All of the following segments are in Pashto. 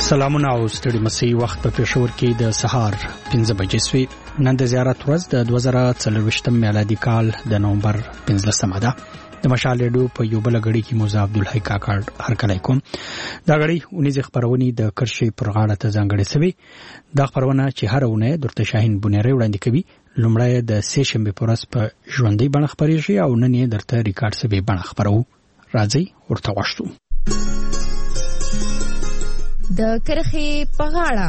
سلامونه او ستړي مسي وخت په پېښور کې د سهار 15 بجې سوي. نن د زیارت ورځ د 2024 میلادي کال د نومبر 15 ده. د مشال ریډیو په یو بل غړي کې موزه عبدالحی کاکړ هرکلی کوم. دا غړي اونیز خبرونه د کرشي پر غاړه ته ځانګړې سوي. دا خبرونه چې هر اونۍ درته شاهین بونیری وړاندې کوي. لومړی د سه شنبه پر ورځ په ژوندۍ بڼه خبرېږي او نن یې درته ریکارډ سوي بڼه خبرو. راځي ورته واشتو. د کرخي په غاړه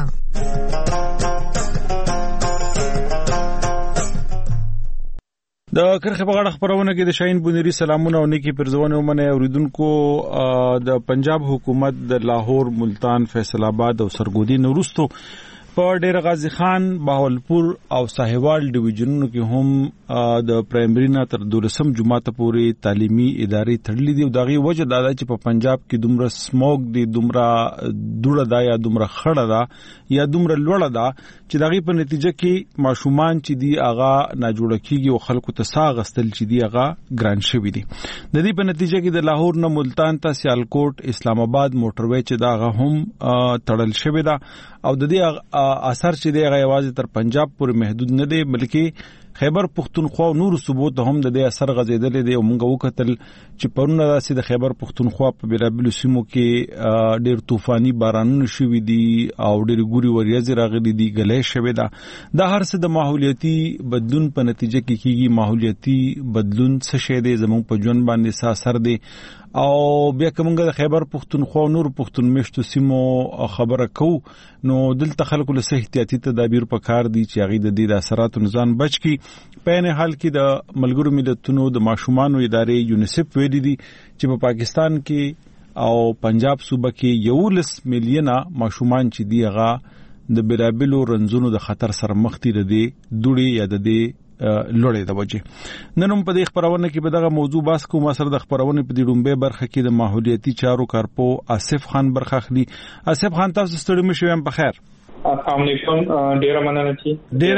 د کرخي په غاړه خبرونه کې د شاهین بونیری سلامونه او نیکی پرزونه ومنه اوریدونکو. د پنجاب حکومت د لاهور، ملتان، فیصل آباد او سرګودي نورستو په ډیر غازی خان، بهاولپور او ساحوال ډیویژنونو کې هم د پرایمري نه تر 12 جماعت پورې تعلیمي ادارې تړلې دي او دغه وجه دا ده چې په پنجاب کې دومره سموګ دي، دومره دوړه ده یا دومره خړه ده یا دومره لوړه ده چې دغه په نتیجه کې ماشومان چې دی اغا ناجوړه کیږي او خلکو ته ساغستل چې دی اغا ګران شوی دي. د دې په نتیجه کې د لاهور نه ملتان ته سیالکوټ، اسلام آباد موټروي چې دا هم تړل شوی ده او د دې اثر چې دی هغه یوازې تر پنجاب پورې محدود نه دی بلکې خیبر پختونخوا او نور صوبو ته هم د دې اثر غځیدل دي او موږ وکتل چې پرونه داسې د خیبر پختونخوا په بیلابل سیمو کې ډېر طوفاني بارانونه شوي دي او ډېر ګوري وریځ راغلي دي، غلې شوي ده. دا هر څه د ماحولیاتي بدلون په نتیجه کې کیږي. ماحولیاتي بدلون څه شی دی زموږ په ژوند باندې څه اثر دی او بیا کومګه د خیبر پختونخوا او نور پختون مشتو سیمو خبره کو نو دلته خلکو له احتیاطي تدابیر په کار دي چې هغه د دې د اثراتو ځان بچ کی. په نه حال کې د ملګرو ملتونو د ماشومان ادارې یونیسف ویلي دي چې په پاکستان کې او پنجاب صوبه کې 1 میلیونه ماشومان چې دی هغه د بیلابلو رنځونو د خطر سره مخ دي، د دې دوړي یا د دې لوړې د وجه. نن هم په دې خبرونه کې به دغه موضوع بحث کوم. سره د خبرونه په دې ډومبه برخه کې د ماحولیاتي چارو کارپو آصف خان برخه اخلي. آصف خان تاسو ستړي مشو هم په خیر. السلام علیکم. ډیره مننه چې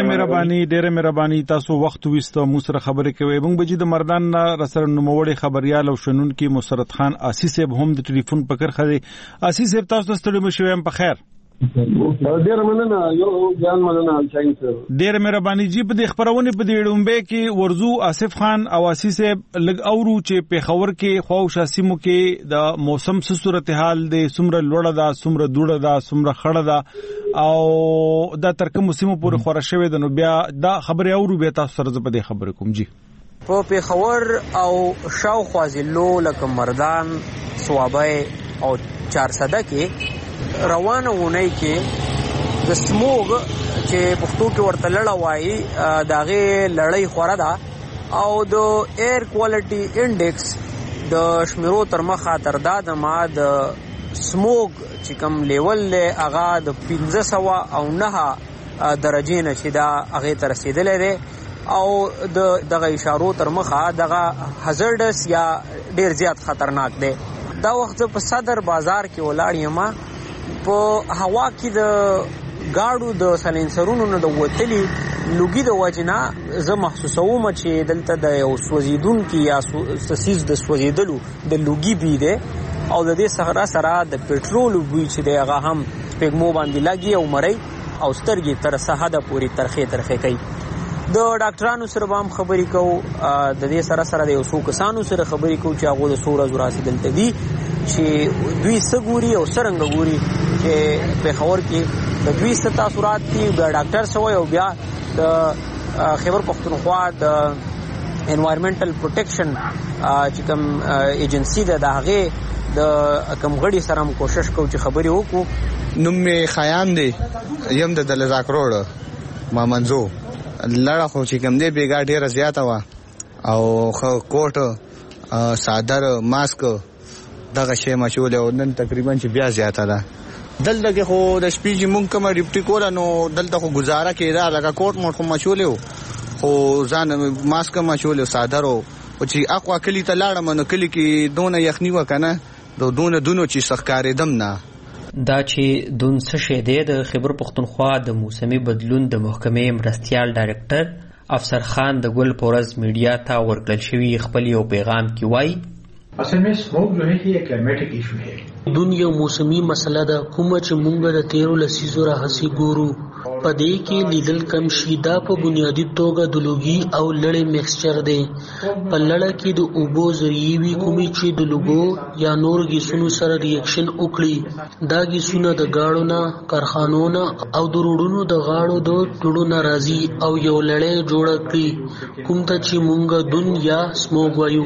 ډیره مهرباني تاسو وخت وستو مو سره خبرې کوي. موږ بجې د مردان رسره نوموړي خبريال او شنون کې مسرت خان آسی صاحب هم د ټلیفون پکړ خدي. آسی صاحب تاسو ستړي مشو هم په خیر. ډیره مننه یو ځان مننه الچاین سره. ډیره مهرباني جی په دې خبرونه په دې ډومبه کې ورزو آصف خان او آسی صاحب لګ اورو چې پیښور کې خواو شاسمو کې د موسم څه صورتحال دی، څومره لوړه ده، څومره دوړه ده، څومره خړه ده او دا ترکه موسمو پورې خورا شوی د نو بیا دا خبره اورو به تاسو سره په دې خبرې کوم جی. په پیښور او شاوخوا ضلعو لکه مردان، صوابۍ او چارسده کې روانه ونی کې د سموګ چې پښتو کې ورته لړه وایي داغه لړۍ خوره ده او د ایر کوالټي انډیکس د شمیرو تر مخه تر دا د ما د سموګ چې کم لیول له اغا د 1509 درجه نشي دا هغه تر رسیدلې ده او دغه اشارو تر مخه دغه هازارډس یا ډیر زیات خطرناک ده. دا وخت په صدر بازار کې ولاړ یم په هوا کې د گاډو د سلنسرونو نه د وتلی لوګي د وجنا زه محسوسوم چې دلته د یو سوزیدون کې یا سسیز د سوزیدلو د لوګي بي ده او د دې سره د پېټرول بوی چې دغه هم پګمو باندې لګي او مړی او سترګې تر سحاده پوری ترخه کوي. د ډاکټرانو سره هم خبرې کوو، د دې سره د یو څو کسانو سره خبرې کوو چې هغه د سوره زوراسي دلته دي چې دوی سګوري او سرنګ ګوري چې په خبر کې د دوی ستا صورت دي د ډاکټر سوی او بیا د خیبر پختونخوا د انوایرنمنټل پروټیکشن چې کوم ایجنسی ده دغه د کوم غړي سره هم کوشش کوو چې خبرې وکړو. نوم می خیام دی، یم د دلزاک روډ ما منزو لړه خو چې کوم دی بیګا ډیره زیاته وا او کوټ صادر ماسک دغه شی مشول او نن تقریبا چې بیا زیاته ده. دلته کې خو د شپې چې مونږ کوم ډیپټي کول نو دلته خو گزاره کېدا لکه کوټ موټ خو مشول خو ځان ماسک مشول صادر او چې اقوا کلی ته لاړم نو کلی کې دونه یخنی وکنه دونه چې سخکارې دم نه. دا چې دون څه شه دی د خیبر پختونخوا د موسمي بدلون د محکمې مرستيال ډایرکټر افسر خان د ګل پورز میډیا ته ورکړل شوی خپل یو پیغام کې وایي اصل में स्मोक जो है कि एक क्लाइमेटिक इशू है. دنیا موسمي مسله ده کومه چې مونږ د 13 لسیزو راهسي ګورو په دې کې لیدل کم شي دا په بنیادی توګه د لوګي او لړې مکسچر دی په لړه کې د اوبو ذریعې وي کومې چې د لوګو یا نور ګیسونو سره ریاکشن وکړي دا ګیسونه د گاړو نه کارخانو نه او د روډونو د غاړو د ټوډو ناراضي او یو لړې جوړ کړي کوم ته چې مونږ دنیا سموګ وایو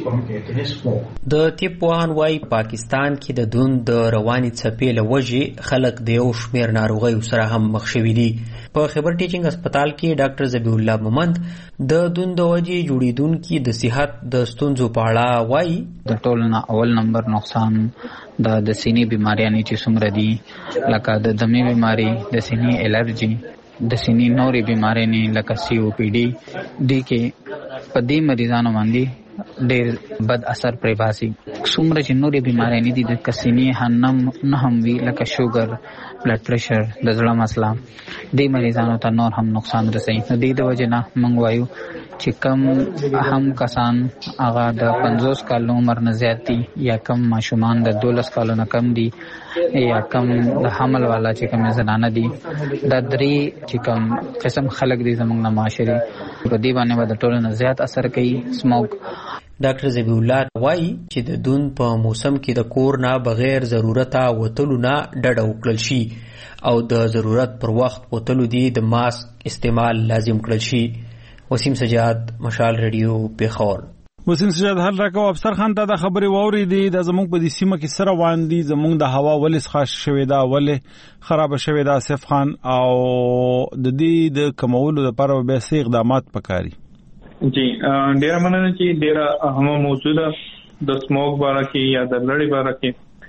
د طب پوهان وايي پاکستان کې د دون د رواني څپې له وجې خلک د یو شمېر ناروغیو سره هم مخ شوي دي په خیبر ټیچینګ هسپتال کې ډاکټر ذبیح الله مومند د دون د وجې جوړیدونکي د صحت د ستونزو په اړه وايي د ټولو نه اول نمبر نقصان د سینې بیماریانې چې څومره دي لکه د دمې بیماری د سینې الرجي د سینې نورې بیماریانې لکه COPD دي کې په دې مریضانو باندې ډېر بد اثر پرې باسي څومره چې نورې بیماریانې دي د سینې نه هم وي لکه شوګر بلډ پریشر د زړه مسله دې مریضانو ته نور هم نقصان رسوي د دې د وجې نه موږ وایو چې کم هم کسان هغه د 50 کال عمر نه زیات دي یا کم ماشومان د 12 کالو نه کم دي یا کم د حمل والا چې کم زنانه دي دا درې چې کم قسم خلک دي زموږ نه معاشري په دې باندې د ټولو نه زیات اثر کوي سموک ډاکټر ذبیح الله وايي چې د دون په موسم کې د کور نه بغیر ضرورت وتلو نه ډډه وکړل شي او د ضرورت پر وخت وتلو دي د ماسک استعمال لازم کړل شي وسیم سجاد مشال ریډیو پیښور وسیم سجاد هر راکو افسر خان ته د خبري ووري دي د زموږ په دې سیمه کې سره واندي زموږ د هوا ولې خاص شوې ده ولې خراب شوې ده اسف خان او د دې د کمولو لپاره به سي اقدامات پکاري جی ډیر مننه چې ډیر اهم موجوده د سموک باره کې یا د لړۍ باره کې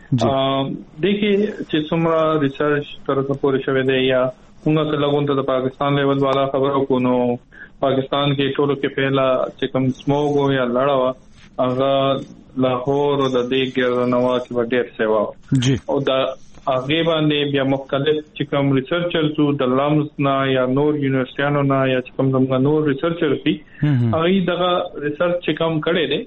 دغه چې څومره ریسرچ تر څو پورې شوې ده یا موږ کله غونډه د پاکستان لیول والا خبرو کو نو پاکستان کې ټولو کې پہلا چې کوم سموک یا لړا هغه لاهور او د دې ګرځنوا کې ډېر سیوا او دا هغه باندې بیا مختلف چې کوم ریسرچرز د لامز نه یا نور یونیورسيانو نه یا چې کوم زموږ نور ریسرچرز دي هغه دغه ریسرچ چې کوم کړي دي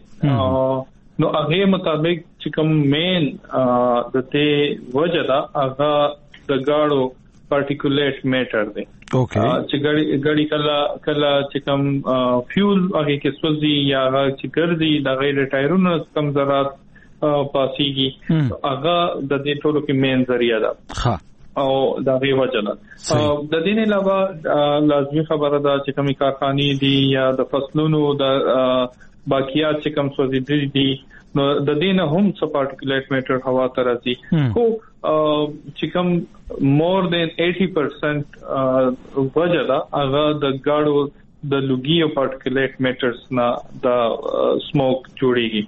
نو هغه مطابق چې کوم مین د دې وجه دا هغه د گاړو پارټیکولیټ میټر دی چې ګړی کله چې کوم فیول هغه کې سوځي یا هغه چې ګرځي د غیر ټایرونو کم ذرات پاسيږي هغه د دې ټولو کې مین ذریعہ ده او دا غي وجه ده د دې نه علاوه لازمي خبره ده چې کومي کارخانې دي یا د فصلونو د باقیات چې کوم سوځي دي نو د دې نه هم څه پارټیکولیټ میټر هوا ته راځي خو چې کوم more than 80% وجه ده هغه د گاړو د لوګي او پارټیکولیټ میټرز نه د سموک جوړيږي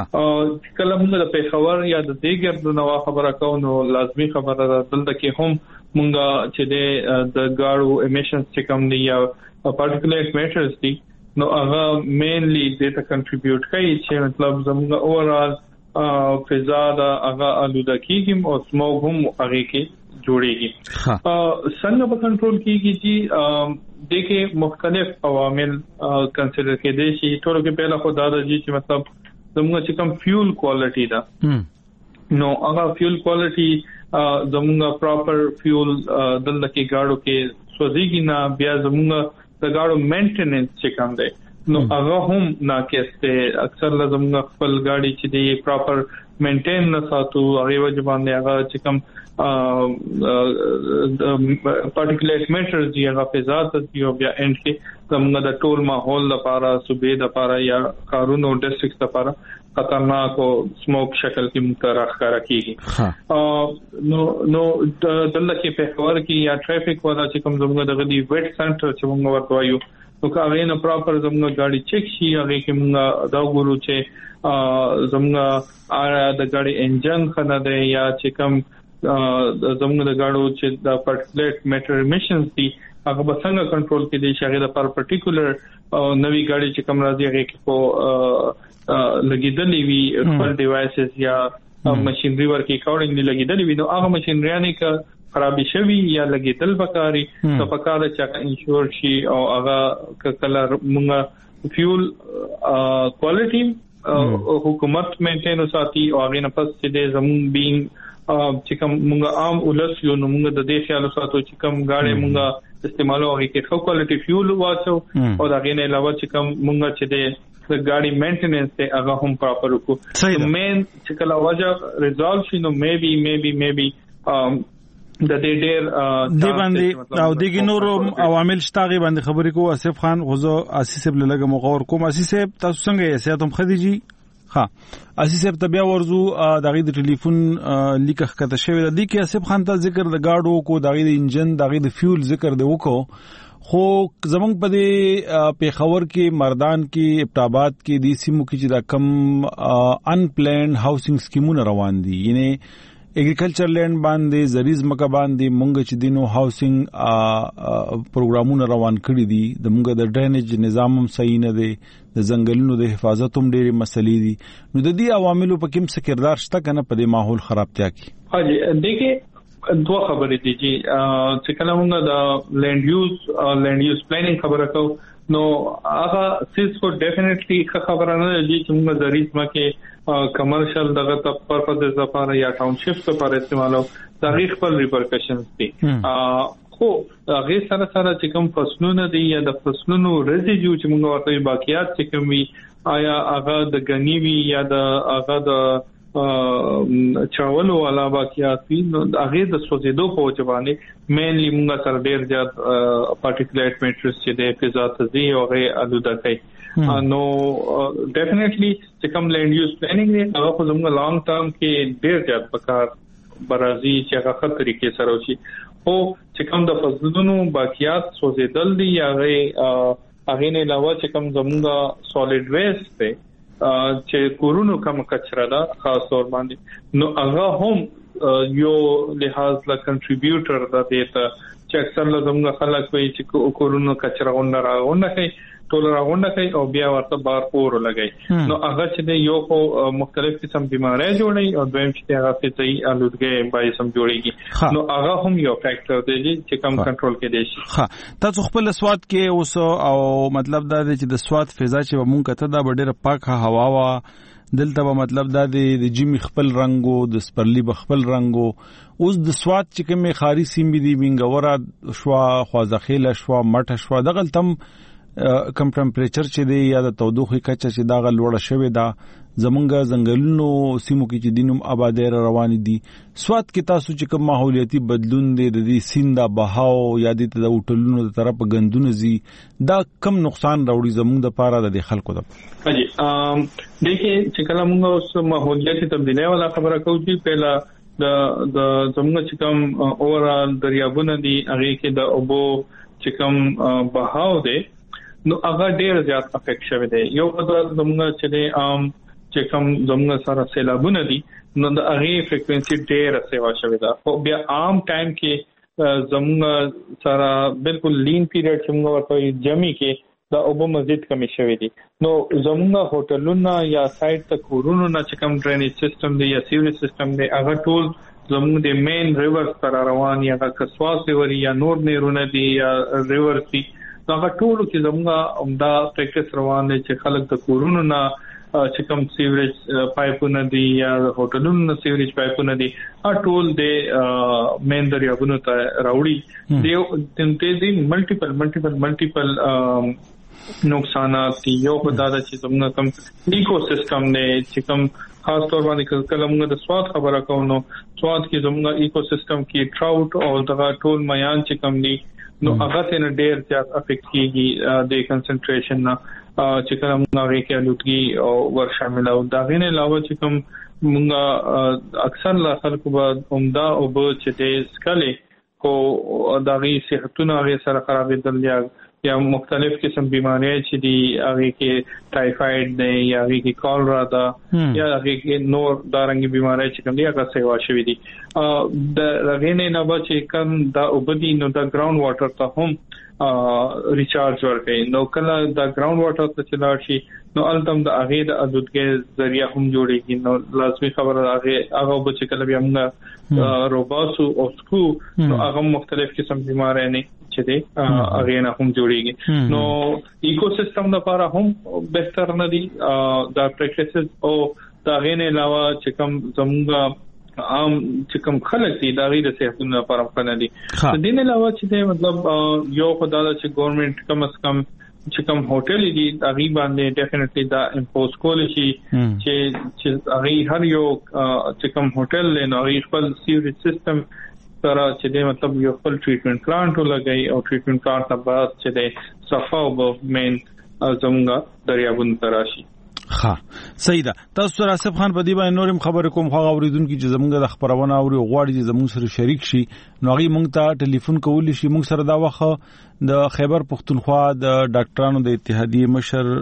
کله موږ د پیښور یا د دیګر د نوا خبره کوو نو لازمي خبره ده دلته کې هم موږ چې د گاړو امیشنز چې کوم دي یا پارټیکولیټ میټرز دي نو هغه مینلی دته کنټریبیوټ کوي چې مطلب زموږ اورال فضا دا هغه الودګي او سموک هم هغه کې جوړيږي څنګه په کنټرول کیږي چې دغه مختلف عوامل کنسیډر کېدي شي ټول کې پہلا خدای د چې مطلب زموږ چې کوم فیول کوالټي دا نو هغه فیول کوالټي زموږ پراپر فیول دلته کې گاډو کې سوځيږي نه بیا زموږ د گاډو مینټیننس چې کوم دی نو هغه هم ناقص دی اکثر لازم خپل گاډي چې دی پراپر مینټین نه ساتو هغه وجه باندې هغه چې کوم پارټیکولیټ میټرز دی هغه فضا ته یو بیا اند کې زموږ د ټول ماحول لپاره صوبې لپاره یا قانون او ډیسټریکټ لپاره خطرناک او سموک شکل کې متراخ کار کیږي نو دلته کې په خبر کې یا ټریفیک ولا چې کوم زموږ د غدي ویټ سنټر چې موږ ورته وایو نو هغه نه پراپر زموږ گاډي چیک شي هغه کې موږ دا ګورو چې زموږ د گاډي انجن خنه ده یا چې کوم زموږ د گاډو چې د پارټیکولیټ میټر امیشنز دي هغه به څنګه کنټرول کړي چې هغه د پارټیکولر نوې گاډي چې کوم راځي هغه کې په لګیدلې وي خپل ډیوایسز یا ماشينري ورکی اکاورډینګلی لګیدلې وي نو هغه ماشينریانه کا خرابې شوی یا لګیدل پکاري نو پکاره چې انشور شي او هغه کله موږ فیول کوالټي حکومت مینټین وساتي او هغه نه پس چې زمون بین چې کوم موږ عام ولس یو نو موږ د دې خیال ساتو چې کوم غاړي موږ استعمالو هغه کې خو کوالټي فیول واچو او دا غي نه علاوه چې کوم موږ چې د غاړي مینټیننس ته هغه هم پراپر وکړو مین چې کله وجه ریزالو شي نو میبي د دې ډېر دی باندې او دغه نور عوامل شتاغي باندې خبرې کو اسف خان غزو اسیس ابن لګه مغور کوم اسیس تاسو څنګه یې سیاتم خدیجی ها اسیس اب تبیا ورزو دغه د ټلیفون لیک خطه شوی د کې اسف خان ته ذکر د گاډو کو دغه د انجن دغه د فیول ذکر دی وکړو خو زمونږ په دې پیښور کې مردان کې ابټاباد کې د سیمو کې چې دا کم ان پلانډ هاوسینګ سکیمونه روان دي یعنی اګریکلچر لینډ باندې زریز مکه باندې مونږ چې دینو هاوسینګ پروګرامونه روان کړی دي د مونږ د ډرینیج نظام هم صحیح نه دی د ځنګلونو د حفاظت هم ډېری مسلې دي نو د دې عواملو په کوم څه کردار شته کنه په دې ماحول خرابتیا کې هاجي دغه دوه خبرې دي چې کله مونږ د لینډ یوز پلانینګ خبره کوو نو هغه سیس کو ډیفینیټلی خبره نه دي چې موږ زریز مکه کمرشل دغه ته پرپز لپاره یا ټاونشپ لپاره استعمالو تاریخ پر ریپرکشنز دي خو هغه سره چې کوم فصلونه دي یا د فصلونو ریزیډیو چې موږ ورته باقیات چې کوم وي آیا هغه د غنیوي یا د هغه د چاولو والا باقیات وي نو هغه د سوزیدو په وجبانه مینلی موږ سره ډیر زیات پارټیکولیټ میټرز چې د فضا تزي او هغه الوده کوي نو ډیفینیټلی چې کوم لینډ یوز پلانینګ دی هغه په زموږ لانګ ټرم کې ډیر زیات پکار برازي چې هغه خط طریقې سره وشي او چې کوم د فصلونو باقیات سوزیدل دي هغه نه علاوه چې کوم زموږ سالید ویسټ دی چې کورونو کوم کچرا دا خاص تور باندې نو هغه هم یو لحاظ لا کنټریبیوټر د دې ته چې اکثر لږه خلک وایي چې کورونو کچرا غونډه کوي ټول راغونډه کوي او بیا ورته بار اور لګي نو هغه چې یو په مختلف قسم بیماری جوړي او دویم چې هغه فزي الودګي بای سم جوړيږي نو هغه هم یو فیکٹر دی چې کم کنټرول کې دی شي ها تاسو خپل سواد کې اوس او مطلب دا دی چې د سواد فضا چې مونږ ته دا ډېر پاکه هوا وا دلته به مطلب دا دی د جمی خپل رنگو د سپرلی بخپل رنگو اوس د سواد چې کومه خاري سیم دي منګورا شوا خوازخیل شوا مټ شوا دغه تم کم ټمپریچر چې دی یا د تودوخه کچه چې دا غلوړه شوی دا زمونږ زنګلونو سیمو کې چې دینوم آبادې روان دي سواد کې تاسو چې کوم ماحولیاتي بدلون دی د دې سیندا بهاو یا د هوټلونو د طرف غندونه زی دا کم نقصان راوړي زمونږ د پاره د خلکو د حاجی دغه چې کله موږ اوس ماحولیاتي تبدیلی ولا خبره کوو چې پهلا د زمونږ چې کوم اورال دریابونه دي هغه کې د اوبو چې کوم بهاو دی نو هغه ډیر زیات افیکټ شوی دی یو د زموږ چې عام چې کوم زموږ سره سیلابونه دي نو د هغه فریکوئنسي ډیر سیوا شوی دا او بیا عام ټایم کې زموږ سره بالکل لین پیریډ چې موږ ورته جمی کې دا اوبو مزید کمی شوی دي نو زموږ هوټلونو یا سایت ته کورونو نه چې کوم ډرینیج سیستم دی یا سیوریج سیستم دی هغه ټول زموږ د مین ریورز پر روان یا کسواس ریور یا نور نیرونه دي یا ریور دي هغه ټول چې زموږه عمده پریکټس روان دي چې خلک د کورونو نه چې کوم سیوریج پایپونه دي یا هوټلونو نه سیوریج پایپونه دي ټول د مین دریابونو ته راوړي دي ملټیپل نقصانات دي یو په دا چې زموږ کوم ایکو سیستم نه چې کوم خاص طور باندې کله موږ د سواد خبره کوو نو سواد کې زموږ ایکو سیستم کې ټراوټ او دغه ټول میان چې کوم دي نو هغه څنګه ډیر زیات افیکټ کیږي د کنسنټریشن نه چې کوم هغه کې الوتګي او ور شامل او دا غینه علاوه چې کوم موږ اکثر لا خلکو به عمده او به چې د سکلي کو دا غي صحتونه هغه سره خرابېدل یا مختلف قسم بیماریاں چې دی هغه کې ټایفاید دی یا هغه کې کولرا دا یا هغه کې نور دارنګي بیماریاں چې کوم دی هغه سیوا شوی دي د رغینه نه بچ کم دا وبدي نو دا ګراوند واټر ته هم ریچارج ورکړي نو کله دا ګراوند واټر ته چلاړ شي نو التم د هغه د الودګي ذریعہ هم جوړيږي نو لازمي خبره هغه بچ کله بیا موږ روباسو او سکو نو هغه مختلف قسم بیماریاں نه چې دی هغه نه هم جوړیږي نو ایکوسیستم لپاره هم بهتر نه دي دا پریکټیسز او دا غینه علاوه چې کوم زموږ عام چې کوم خلک دي دا غیر صحتونو لپاره هم نه دي د دې علاوه چې دی مطلب یو خدای چې ګورنمنت کم از کم چې کوم هوټل دي هغه باندې ډیفینټلی دا امپوز کول شي چې هغه هر یو چې کوم هوټل له هغه خپل سیوریج سیستم سره چې دی مطلب یو خپل ټریټمنټ پلانټ ولګي او ټریټمنټ پلانټ نه بعد چې دی صفه او مین زموږ دریابون تراشي ها صحیح ده. تاسو سره آصف خان په دې باندې نورم خبرې کوم خو اوریدونکو چې زمونږ د خبرونه اوري غواړي چې زمونږ سره شریک شي نو هغه مونږ ته ټلیفون کولی شي. مونږ سره دا وخت د خیبر پختونخوا د ډاکټرانو د اتحادیې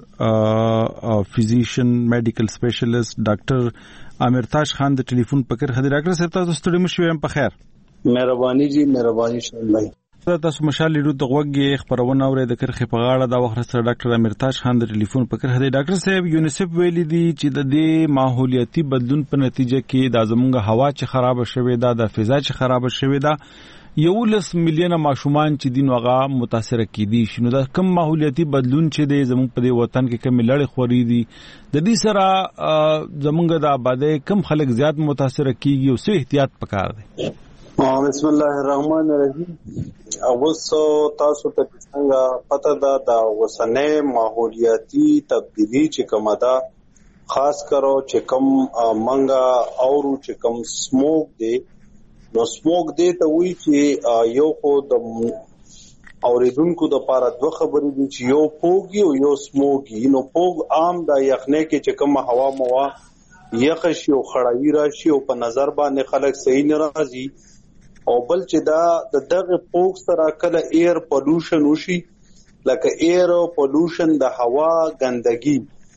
مشر فزیشن میډیکل سپیشلیست ډاکټر امرتاج خان د ټلیفون پکر خدای ډاکټر صاحب تاسو ستړي مشوي هم په خیر. مهرباني جی مهرباني شون بھائی. تاسو مشال لیدو د وګي خبرونه اوري د کرخه په غاړه دا وخت سره ډاکټر امرتاج خان د ټلیفون په کر هدي ډاکټر صاحب یونیسف ویلي دي چې د دې ماحولیاتي بدلون په نتیجه کې د زمونږ هوا چې خراب شوه دا د فضا چې خراب شوه دا 11 میلیونه ماشومان چې دین وغه متاثر کیدي شنو دا کم ماحولیاتي بدلون چې د زمونږ په وطن کې کم لړ خوري دي د دې سره زمونږ د آبادی کم خلک زیات متاثر کیږي او څه احتیاط پکار دي. بسم الله الرحمن الرحیم. اوسو تاسو ته څنګه پته ده د وسنه ماحولیاتي تبدیلی چې کومه ده خاص کرو چې کوم منګه او چې کوم سموک دی نو سموک دی ته وی چې یو خو د اوریدونکو د پاره دوه خبرې دي چې یو پوګي او یو سموکي. نو پوګ عام د یخنه کې چې کوم هوا موا یخ شي او خړاوي راشي او په نظر باندې خلک صحیح نه راځي او بل چې دا د دغه پوک سره کله ایر پولوشن وشي لکه ایر پولوشن د هوا ګندګي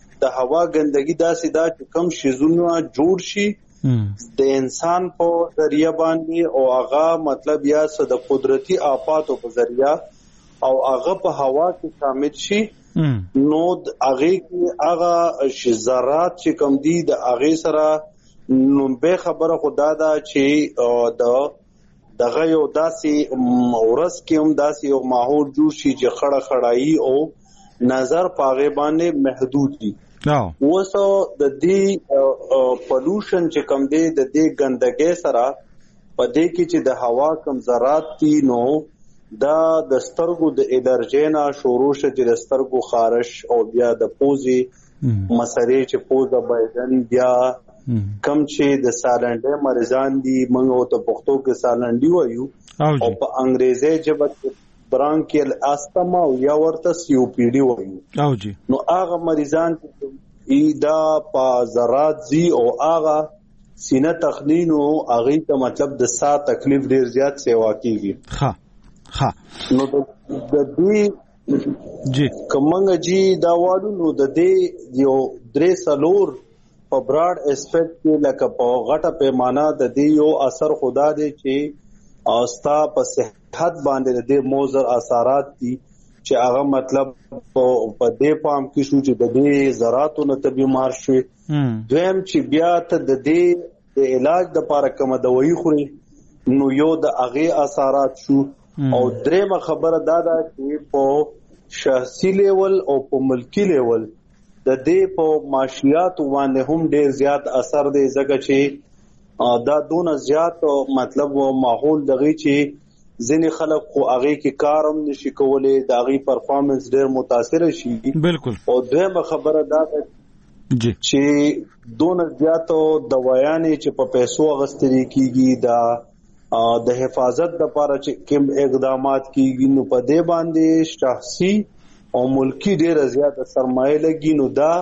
داسې دا چې کم شیزونه جوړ شي د انسان په ذریعہ باندې او هغه مطلب یا د قدرتي آفاتو په ذریعہ او هغه په هوا کې شامل شي نو هغه کې هغه ذرات چې کم دي د هغه سره نو به خبره خدا دا چې دغه یو داسې ورس کې هم داسې یو ماحول جوړ شي چې خړای او نظر پاغه باندې محدود دي. وسو د دې پولوشن چې کم دی د دې ګندګي سره پدې کې چې د هوا کم ذرات دي نو دا د سترګو د الرجینا شروع چې د سترګو خارش او بیا د پوزي مسرې چې پوزه بایدن بیا کم چې د سالنډي مریضان دي موږ ته پښتو کې سالنډي وایو او په انګریزي ژبه برانکیل استما او یا ورته سی او پی ډي وایو نو هغه مریضان چې دا په ذرات زی او هغه سینه تخنین او هغه ته مطلب د سا تکلیف ډیر زیات سیوا کیږي. نو د دې جی کومنګ جی دا وادو نو د دې یو درې سلور په براډ اسپیکټ کې لکه په غټه پیمانه د دې یو اثر خدا دی چې اوستا په صحت باندې د موزر اثرات دي چې هغه مطلب په دې پام کې شو چې د دې ذراتو نه ته بیمار شي دویم چې بیا ته د دې د علاج د لپاره کوم دوايي خوري نو یو د هغه اثرات شو او درېمه خبره دا ده چې په شخصي لیول او په ملکی لیول د دې په معاشيات باندې هم ډېر زیات اثر دی ځکه چې دا دونه زیات مطلب ماحول دغه چې ځینې خلک خو هغه کې کارم نشي کولای د هغه پرفارمنس ډېر متاثر شي. بالکل. او دغه خبره دا ده چې دونه زیات دوايانې چې په پیسو غستري کیږي د حفاظت لپاره چې کوم اقدامات کیږي نو په دې باندې شخصي او ملکی ډیر زیات سرمایه لګي نو دا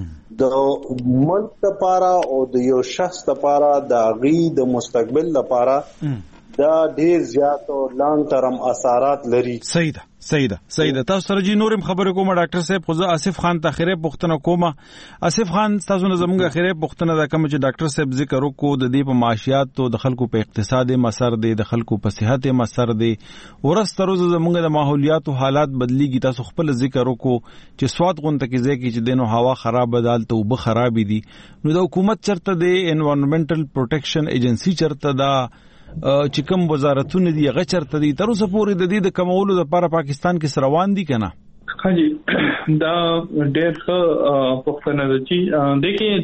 د ملک لپاره او د یو شخص لپاره د غي د مستقبل لپاره دا ډیر زیات او لانګ ټرم اثرات لري. صحیح ده. تاسو سره جی نورم خبرې کوم ډاکټر صاحب خو آصف خان ته خیره پوښتنه کوم. آصف خان تاسو نه زموږه خیره پوښتنه دا کوم چې ډاکټر صاحب ذکر وکړو د دې په معاشيات او د خلکو په اقتصادي مسر دی د خلکو په صحت مسر دی ورسته روز زموږه د ماحولیات او حالات بدلیږي. تاسو خپل ذکر وکړو چې سواد غونته کې ځکه چې دینو هوا خراب بدل ته وب خراب دي نو د حکومت چرته د انوایرنمنټل پروټیکشن ایجنسی چرته دا چې کوم وزارتونه دي هغه چرته دي تر اوسه پورې د دې د کمولو لپاره پاکستان کې روان دي کنه؟ خاجي دا ډېر ښه پوښتنه ده چې دغه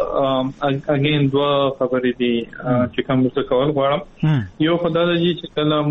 دوا خبرې دي چې کوم څه کول غواړم. یو خدای دې چې کله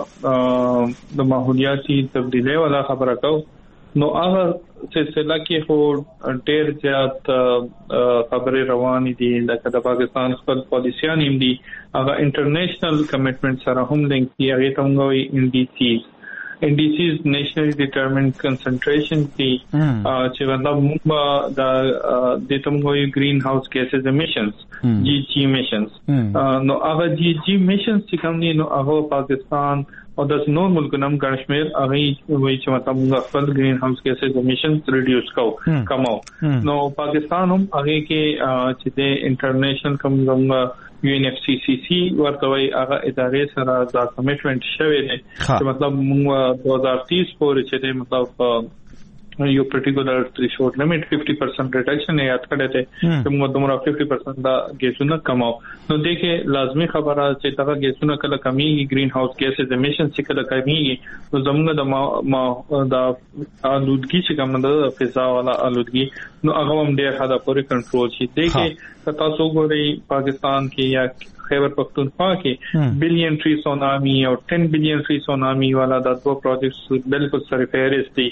موږ د ماحولیاتي تبدیلی ولا خبره کوو نو هغه سلسله کې هو ډېر زیات خبرې روانې دي لکه د پاکستان خپل پالیسيان هم دي هغه انټرنیشنل کمټمنټ سره هم لینک دي هغه ته موږ NDCs nationally determined concentration دي چې مطلب موږ د تمغوي green house gases emissions GHG emissions نو هغه GHG emissions چې کوم دي نو هغه پاکستان او د نور ملکونو کشمیر هغه وایي چې مطلب موږ خپل green house gases emissions reduce کمو نو پاکستان هم هغه کې چې د international کومه UNFCCC ورکوي هغه ادارې سره دا کمټمنټ شوی دی چې مطلب موږ 2030 پورې چې د مطلب یو پرټیکولر threshold limit 50% reduction یاد کړی دی چې موږ دومره 50% دا ګیسونه کماو. نو دغه لازمی خبره چې دا ګیسونه کله کمیږي green house gases emissions چې کله کمیږي نو زموږ د آلودګي چې کوم د فضا والا آلودګي نو هغه هم ډېر حدا پورې کنټرول شي. دغه تاسو ګورئ پاکستان کې یا خیبر پختونخوا کې بلین ټری سونامي او 10 بلین ټری سونامي والا د دوه پروجیکټس بالکل سره فهرست دي.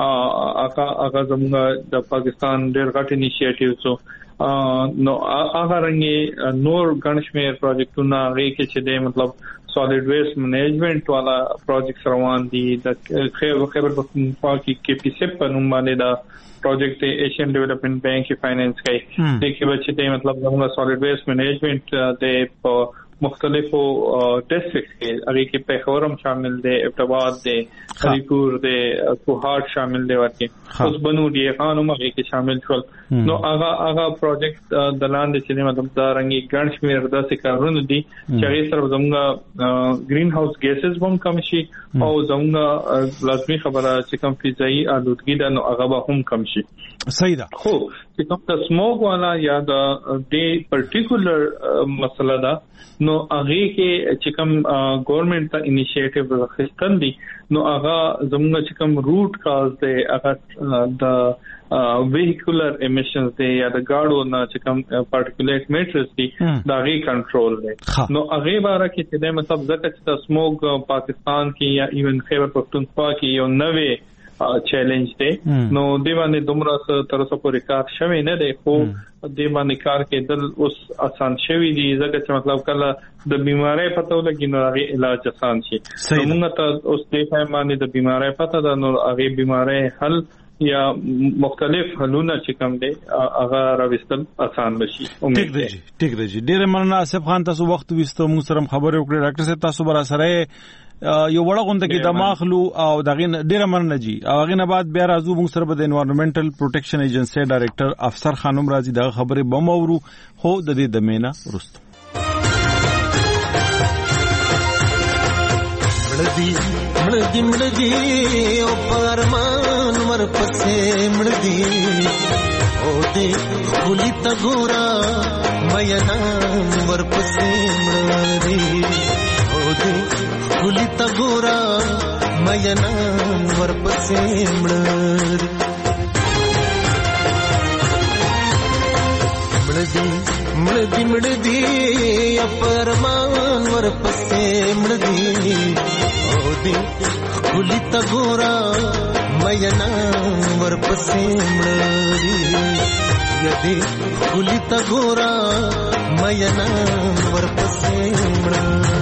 هغه زموږ د پاکستان ډېر غټ انیشیټیوز نو هغه رنګي نور ګڼشمیر پروجیکټونه هغه کې چې د مطلب solid waste management والا پروجیکټس روان دي د خیبر پختونخوا کې KPSEP په نوم باندې دا پروجیکٹ ایشین ڈیولپمنٹ بینک کی فائنانس کئی دیکھیں بچے تے مطلب ہم سالڈ ویسٹ مینجمنٹ دے مختلف ڈسٹرکٹ کے اگے کے پیخورم شامل دے ابتباد دے علی پور دے کوہاٹ شامل دے ورکے اس بنو دی خانم اگے کے شامل شول نو آغا پروجیکٹ دلان دے چنے مطلب دا رنگی گنش میں ردا سے کارون دی چاہے سر زمگا گرین ہاؤس گیسز بم کم شي او زمگا لازمی خبره چې کم فضایی آلودگی دا نو آغا با هم کم شي. صحیح ده. خو چې کوم د سموګ والا یا د دې پرټیکولر مسله دا نو هغه کې چې کوم ګورنمنت ته انیشیټیو راخستل دي نو هغه زموږ چې کوم روټ کاز دی هغه د vehicular emissions دی یا د گاډو نه چې کوم particulate matters دي دا غي کنټرول دی. نو هغه باره کې چې مطلب ځکه چې د سموګ پاکستان کې یا ایون خیبر پختونخوا کې یو نوې چیلنج دی نو دی باندې دومره تر اوسه پورې کار شوی نه دی خو دی باندې کار کېدل اوس آسان شوی دی ځکه چې مطلب کله د بیماری پته ولګي نو هغه علاج آسان شي. موږ ته اوس د باندې د بیماری پته ده نو هغه بیماری حل یا مختلف حلونه چې کوم دي هغه راوستل آسان بشي. ټیک دی ډیر مننه آصف خان تاسو وخت وستو موږ سره خبرې وکړې ډاکټر صاحب تاسو برا سره یو وړه غونډه کې دماغلو او دغه ډیر مننه جی او هغه نه بعد بیا راځو موږ سره د انوایرنمنټل پروټیکشن ایجنسی ډایریکټر افسر خانم راځي دغه خبرې بم اورو خو د دې د مینا ورستو مړدي او پرمان ورپسې مړدي او دې خولي تا ګورا مېنا ورپسې مړدي او دې خولي تا ګورا مېنا ورپسې مړدي مړدي او پرمان ورپسې مړدي خلی تا گورا مینا ورپسې مړدي یدي خلی تا گورا مینا ورپسې مړدي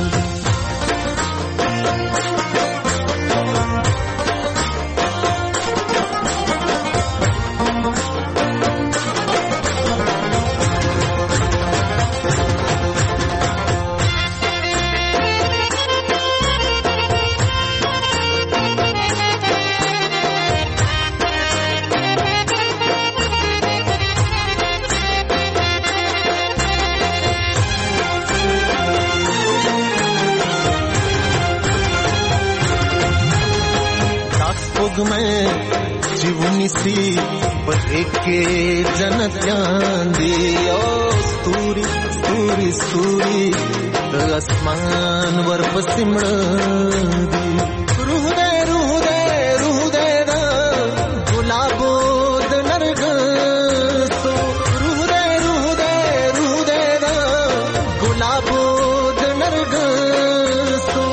जीवनी बदे के जनत जान दी ओ स्तूरी स्तूरी स्तूरी د اسمان ورپسې مړه دي روح دې روح دې روح دې دا ګلابو د نرګسو روح دې روح دې روح دې دا ګلابو د نرګسو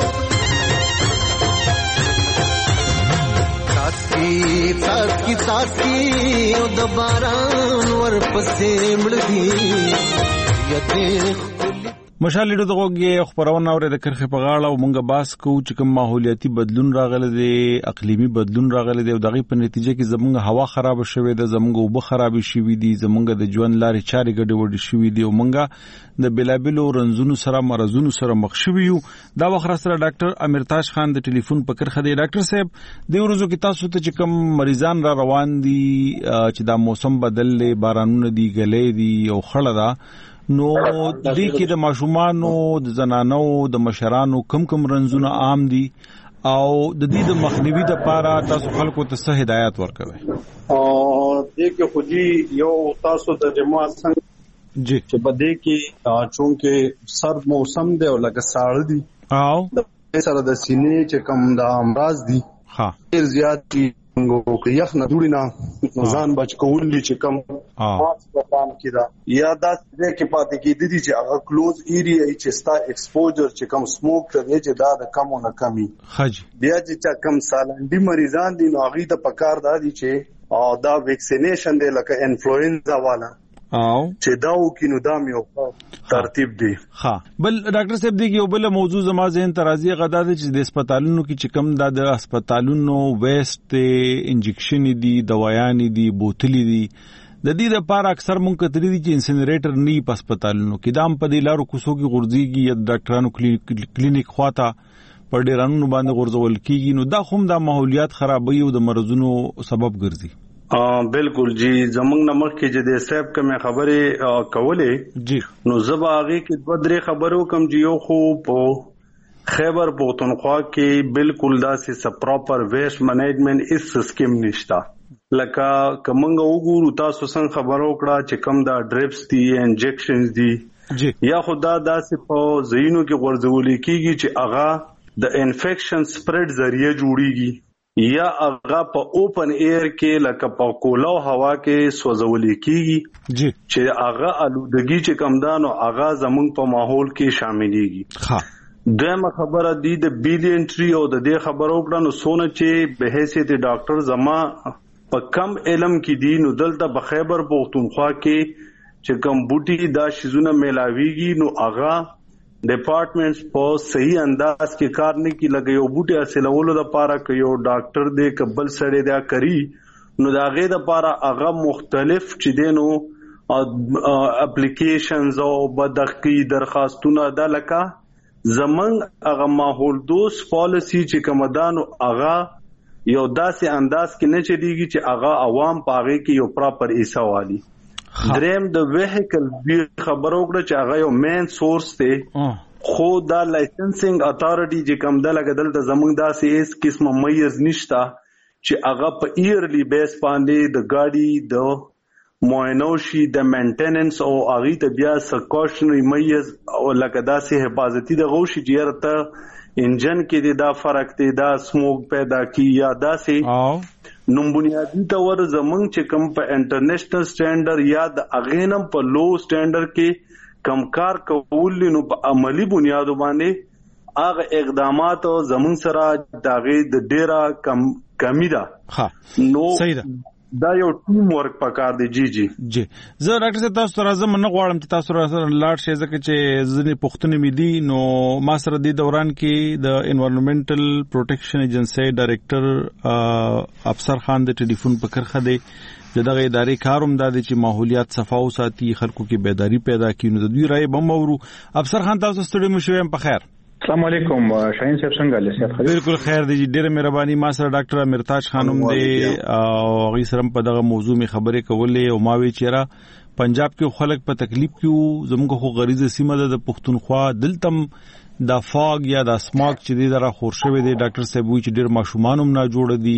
تاسکی تاسکی او د باران ورپسې مړه دي مشال لیدو دغه خبرونه اورې د کرخه په غاړه او مونږه باس کو چې کوم ماحولیاتي بدلون راغلی دی اقلیمی بدلون راغلی دی او دغه په نتیجه کې زمونږ هوا خراب شوې ده زمونږ اوبه خراب شوې دي زمونږ د ژوند لارې چارې ګډې وډې شوې دي او مونږه د بلابلو رنځونو سره مرزونو سره مخ شوې یو دا وخت سره ډاکټر امرتاج خان د ټلیفون په کرخه دی ډاکټر صاحب د ورځو کې تاسو ته چې کوم مریضان را روان دي چې دا موسم بدل لې بارانونه دي غلې دي او خړه ده نو دې کې د ماشومانو د زنانو د مشرانو کم رنځونه عام دي او د دې د مخنیوي لپاره تاسو خلکو ته څه هدایت ورکوي دې کې خو دې یو تاسو د جماعت څنګه جی چې بده کې چونکه سرد موسم دی او لکه ساړه دي او سره د سینې چې کم د امراض دي ها ډیر زیات دي نو یخ نه دوړي نه ځان بچ کولې چې کم ماسک په پام کې دا یا دا چې پاتې کې دي چې هغه کلوز ایریا چې ستا ایکسپوجر چې کم سموک ته چې دا د کمو نه کمی حاجی بیا چې کم سالندي مریضان دي نو هغه د پکار دي چې دا ویکسینیشن دی لکه انفلوئنزا والا او چې دا وکینو دا میو ترتیب دی ها بل ډاکټر صاحب دی یو بل موضوع زما ذهن ترازی غدا دي چې د هسپتالونو کې چې کم د هسپتالونو ویسټ انجکشن دي دوايان دي بوتلې دي د دې لپاره اکثر مونږ کتري دي چې انسینریټر نه په هسپتالونو کې دام په دې لارو کوڅو کې غورځيږي یا ډاکټرانو کلینیک خواته پر ډیرانو باندې غورځول کیږي نو دا هم د ماحولیات خرابوي او د مرزونو سبب ګرځي بالکل جی زمنګ نمک کې چې د سیب کومه خبره کولې جی نو زباغي کې دوه درې خبرو کم جیو خو په خیبر پختونخوا کې بالکل داسې پراپر ویسټ مینجمنت اس سکیم نشتا لکه کومنګ وګورو تاسو څنګه خبرو کړه چې کم دا ډریپس دي انجکشنز دي جی یا خدا داسې په زینو کې غورځول کیږي چې اغا د انفیکشن سپریډ ذریعہ جوړیږي یا هغه په اوپن ایر کې لکه په کولاو هوا کې سوځول کیږي جی چې هغه الودګي چې کمدانو هغه زمونږ په ماحول کې شاملېږي ها دغه خبره دی د بیلینټری او د دې خبرو کړه نو سونه چې به حیثیت ډاکټر زما په کم علم کې دی نو دلته په خیبر پختونخوا کې چې کم بوټي دا شیزونه ملاويږي نو هغه ډپارټمنټس په صحیح انداز کې کار نه کی لګي او بوټي اصلولو د پاره کې یو ډاکټر دې قبل سړی دا کوي نو دا غي د پاره هغه مختلف چې دینو اپلیکیشنز او بدقي درخواستونه د لکه زمنګ هغه ماحول دوست پالیسی چې کومدانو هغه یو داسې انداز کې نه چلیږي چې هغه عوام پاغي کې یو پراپر ایسوالي دریم د ویهیکل خبرو کړه چې هغه یو مین سورس دی خو دا لایسنسینګ اتارټي چې کوم د لګدل د زمنګ داسې اس قسمه میز نشتا چې هغه په ایرلی بیس باندې د گاډي د موینوشي د مینټیننس او اغه ته بیا سکوشنری میز او لکه داسې حفاظتي د غوشي جیرته انجن کې دا فرق دی دا سموک پیدا کی یا داسې نو بنیادی تور زمنګ چې کم په انټرنیشنل سټانډرډ یا د اغینم په لو سټانډرډ کې کمکار کول نو په عملی بنیادو باندې هغه اقدامات زمنګ سره داغه د ډیرا کمی ده ها نو صحیح ده دا یو ټیم ورک پکار دی جی زه ډاکټر صاحب تاسو راځم نه غواړم چې تاسو سره لاړ شئ ځکه چې ځنې پښتنې مې دي نو ما سره د دوران کې د انوایرنمنټل پروټیکشن ایجنسی ډایریکټر افسر خان د ټلیفون په کرخه دی دغه ادارې کاروم د چې ماحولیات صفا او ساتي خلکو کې بیداری پیدا کړي نو د دوی رائے بم اورو افسر خان تاسو ستړي مشوم په خیر السلام علیکم شاهین صاحب څنګه لسیات خیر بالکل خیر دی ډیره مهرباني ما سره ډاکټر امرتاج خانم دی او غي سره په دغه موضوع می خبرې کولې او ما وی چیرې پنجاب کې خلک په تکلیف کې زموږ خو غریزه سیمه د پښتونخوا دلتم د فاګ یا د اسماک چې دی دره خورشوي دی ډاکټر صاحب وی چې ډیر ماشومان هم نه جوړ دي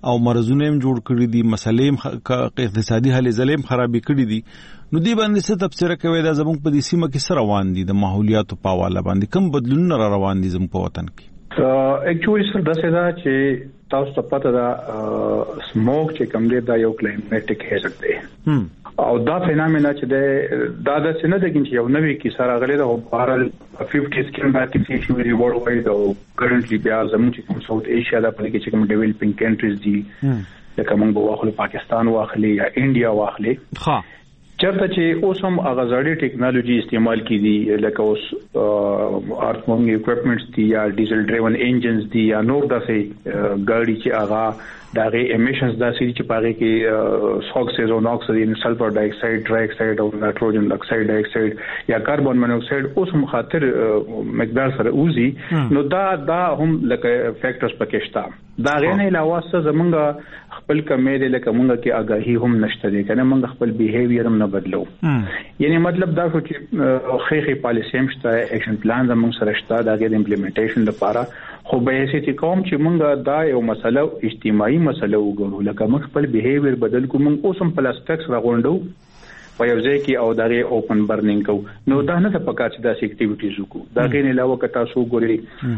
او مرزونه هم جوړ کړی دي، مسلې اقتصادي حالې زلیم خرابې کړې دي. نو دی باندې څه تفسیر کوي دا زموږ په دې سیمه کې سره روان دي د ماحولیاتو په حواله باندې کوم بدلونونه را روان دي زموږ په وطن کې؟ اکچولی سر داسې دا چې تاسو ته پته ده سموک چې کوم دی دا یو کلایمټیک هیزرد دی او دا فینامنا چې دا د څه نه دی چې یو نوې کیسه راغلې ده او بهرال 50 کې باندې چې شي ویل ورلد واید او کرنټلی بیا زموږ چې کوم ساوث ایشیا دا په کې چې کوم ډیولپینګ کنټریز دي لکه موږ واخلو پاکستان واخلي یا انډیا واخلي چرته چې اوس هم اغازړي ټیکنالوژي استعمال کیږي لکه اوس ارتمونګ اکوپمنټس دي یا ډیزل ډرایون انجنز دي یا نور داسې ګاډي چې هغه دغه امیشنز داسې چې پاره کې سوکسز او نوکسز سلفر ډای اکساید ډرای اکساید او نایتروجن اکساید ډای اکساید یا کاربن مونوکساید اوس مخاطر مقدار سره اوزي نو دا هم لکه فیکټرز پکې شته دا غیر نه علاوه څه زمونږ خپل کمیل لکه مونږ کې آگاهی هم نشته دي کنه مونږ خپل بیهیویر هم نه بدلو یعنی مطلب دا چې خېخي پالیسی هم شته اکشن پلان زموږ سره شته دا غیر امپلیمنټیشن لپاره خو به هیڅ کوم چې مونږ دا یو مسله اجتماعي مسله وګورو لکه موږ خپل بیهیویر بدل کوم اوس هم پلاستیکس راغونډو په یو ځای کې او دغه اوپن برنینګ کو نو دا نه د پکار چې داسې اکټیویټیز وکړو دا غیر علاوه کتا سو ګوري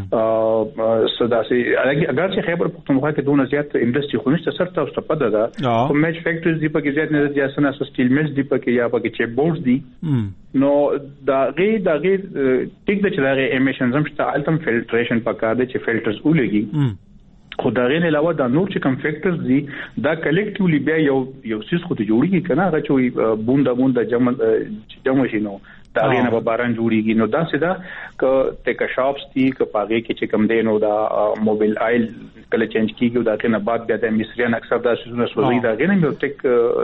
صداسي اگر چې خیبر پختونخوا کې دونه زیات انډستری خو نشته سره تاسو ته پته ده کوم میچ فیکټریز دی پکې زیات نه دي اسنه سټیل میچ دی پکې یا پکې چیپ بورډز دي نو دا غیر ټیک د چې دا امیشنز هم شته التم فلټریشن پکار دي چې فلټرز ولګي خو دا غیر علاوه دا نور چې کوم فیکټرز دي دا کلیکټیولی بیا یو سیس خو ته جوړیږي کنه هغه چې بوندا جمع شي نو دا غیر نه باران جوړیږي نو دا سیدا ک ټیک شاپس دي ک پاګه کې چې کوم دی نو دا موبایل آیل کله چینج کیږي دا کنه بعد بیا د مصریان اکثر دا سونه سوزي دا غیر نه ټیک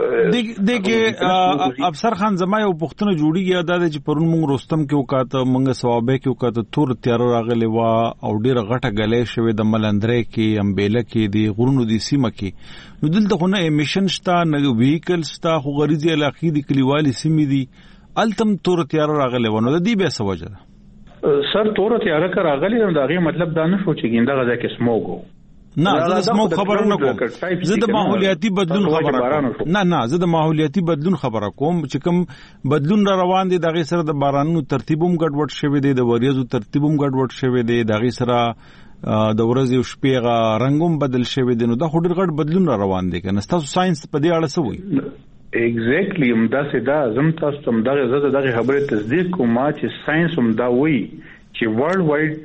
دغه افسر خان زما یو پښتنه جوړیږي دا چې پرون مونږ رستم کې وکاته مونږ ثوابه کې وکاته تور تیار راغلی وا او ډیره غټه غلې شوی د ملندرې کې امبېله کې دی غرونو دی سیمه کې نو دلته خو نه امیشن شته نه ویکل شته خو غریزي علاقې دی کلیوالي سیمې دی التم تور تیار راغلی ونه د دې به سوجه ده سر تور تیار راغلی دا غي مطلب دا نه شو چې ګنده غزا کې سموګو نه زه سموګ خبر نه کوم زه د ماحولیاتي بدلون خبره نه زه د ماحولیاتي بدلون خبره کوم چې کوم بدلون را روان دي دغه سره د بارانونو ترتیبوم ګډوډ شوی دی د وریځو ترتیبوم ګډوډ شوی دی دغه سره د ورځې او شپې غا رنگوم بدل شوی دی نو دا خوري غټ بدلون را روان دي کنه تاسو ساينس په دې اړه څه وایي ایگزیکټلی هم دا سدا زم تاسو تم دغه خبره تصدیق کوم چې ساينس هم دا وایي چې ورلد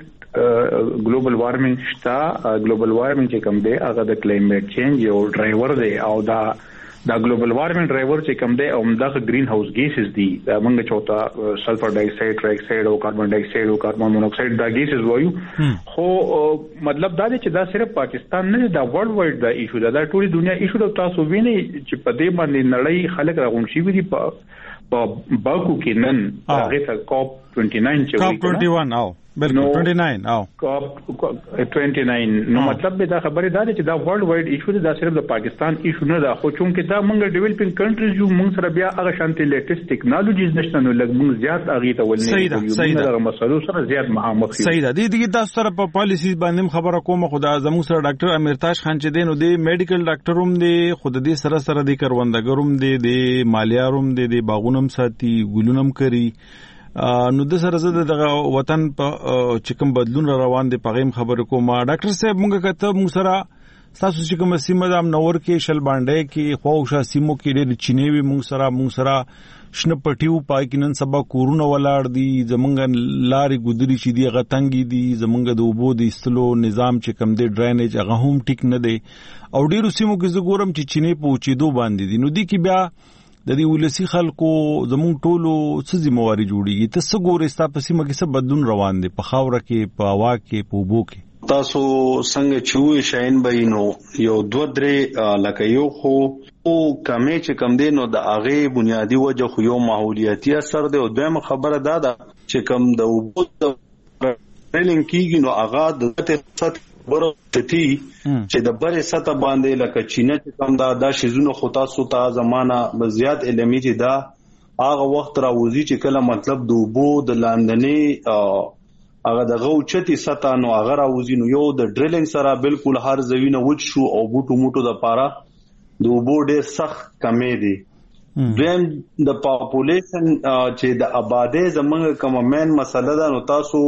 وایډ ګلوبل وارمنګ شتا ګلوبل وارمنګ چې کوم دی هغه د کلایمټ چینج یو ډرایور دی او دا ګلوبل وارمنګ ډرایور چې کوم دی او دغه گرین هاوس ګیسز دي موږ چوتا سلفر ډای اکساید ټرای اکساید او کاربن ډای اکساید او کاربن مونوکساید دا ګیسز وایو خو مطلب دا دی چې دا صرف پاکستان نه دا ورلد وایډ دا ایشو دا ټولي دنیا ایشو دا تاسو وینئ چې په دې باندې نړۍ خلک راغون شي وي په باکو کې نن هغه ته کاپ 29 چې کاپ 21 او بالکل 29 او کاپ 29 نو مطلب دا خبره دا چې دا ورلد وایډ ایشو دا صرف د پاکستان ایشو نه دا خو چونکه دا موږ ډیولپینګ کنټریز یو موږ سره بیا هغه شانتي لیټیسټ ټیکنالوژیز نشته نو لږ موږ زیات اغه ته ولني صحیح دا مسلو سره زیات مخامخ صحیح ده دغه تاسو سره په پالیسیز باندې خبره کوم خدا زموږ سره ډاکټر امیرتاج خان چې دین او د میډیکل ډاکټر هم دی خود دې سره د کروندګروم دی د مالیاروم دی د باغونم ساتي ګلونم کوي نو د سره زده د وطن په چکم بدلون روان دي پغیم خبر کوم ډاکټر صاحب مونږ کته مونږ سره تاسو چې کوم سیمه د نور کې شل باندې کې خوښه سیمو کې ډېر چینوي مونږ سره شنه پټیو پای کې نن سبا کورونه ولاړ دي زمونږ لارې ګودري چې دی غتنګي دي زمونږ د اوبو د استلو نظام چې کم دی ډرینیج هغه هم ټیک نه دی او ډېر سیمو کې زګورم چې چینه پوچېدو باندې دي نو دی کې بیا د دې ولسی خلکو زموږ ټولو څه ذمہواری جوړیږي ته څه ګورې ستا په سیمه کې څه بدلون روان دي په خاوره کې په هوا کې په اوبو کې تاسو څنګه چوي شاین بینو یو دوه درې لکه یو خو او کمې چې کم دي نو د هغه بنیادی وجه خو یو ماحولیاتي اثر دی او دویمه خبره ده چې کم د اوبو ریلینګ کیږي نو هغه د اقتصاد برتي چې د بره سطح باندې لکه چینه چې کوم دا شیزونه خو تاسو ته زمانہ زیات علمي دي دا هغه وخت راوځي چې کله مطلب د اوبو د لاندنی هغه دغه اوچتي سطح نو هغه راوځي نو یو د ډریلینګ سره بالکل هر ځوینه وچ شو او بوټو موټو د پاره د اوبو ډېر سخت کمې دي. دویم د پاپولیشن چې د آبادی زمونږ کومه مین مسله ده نو تاسو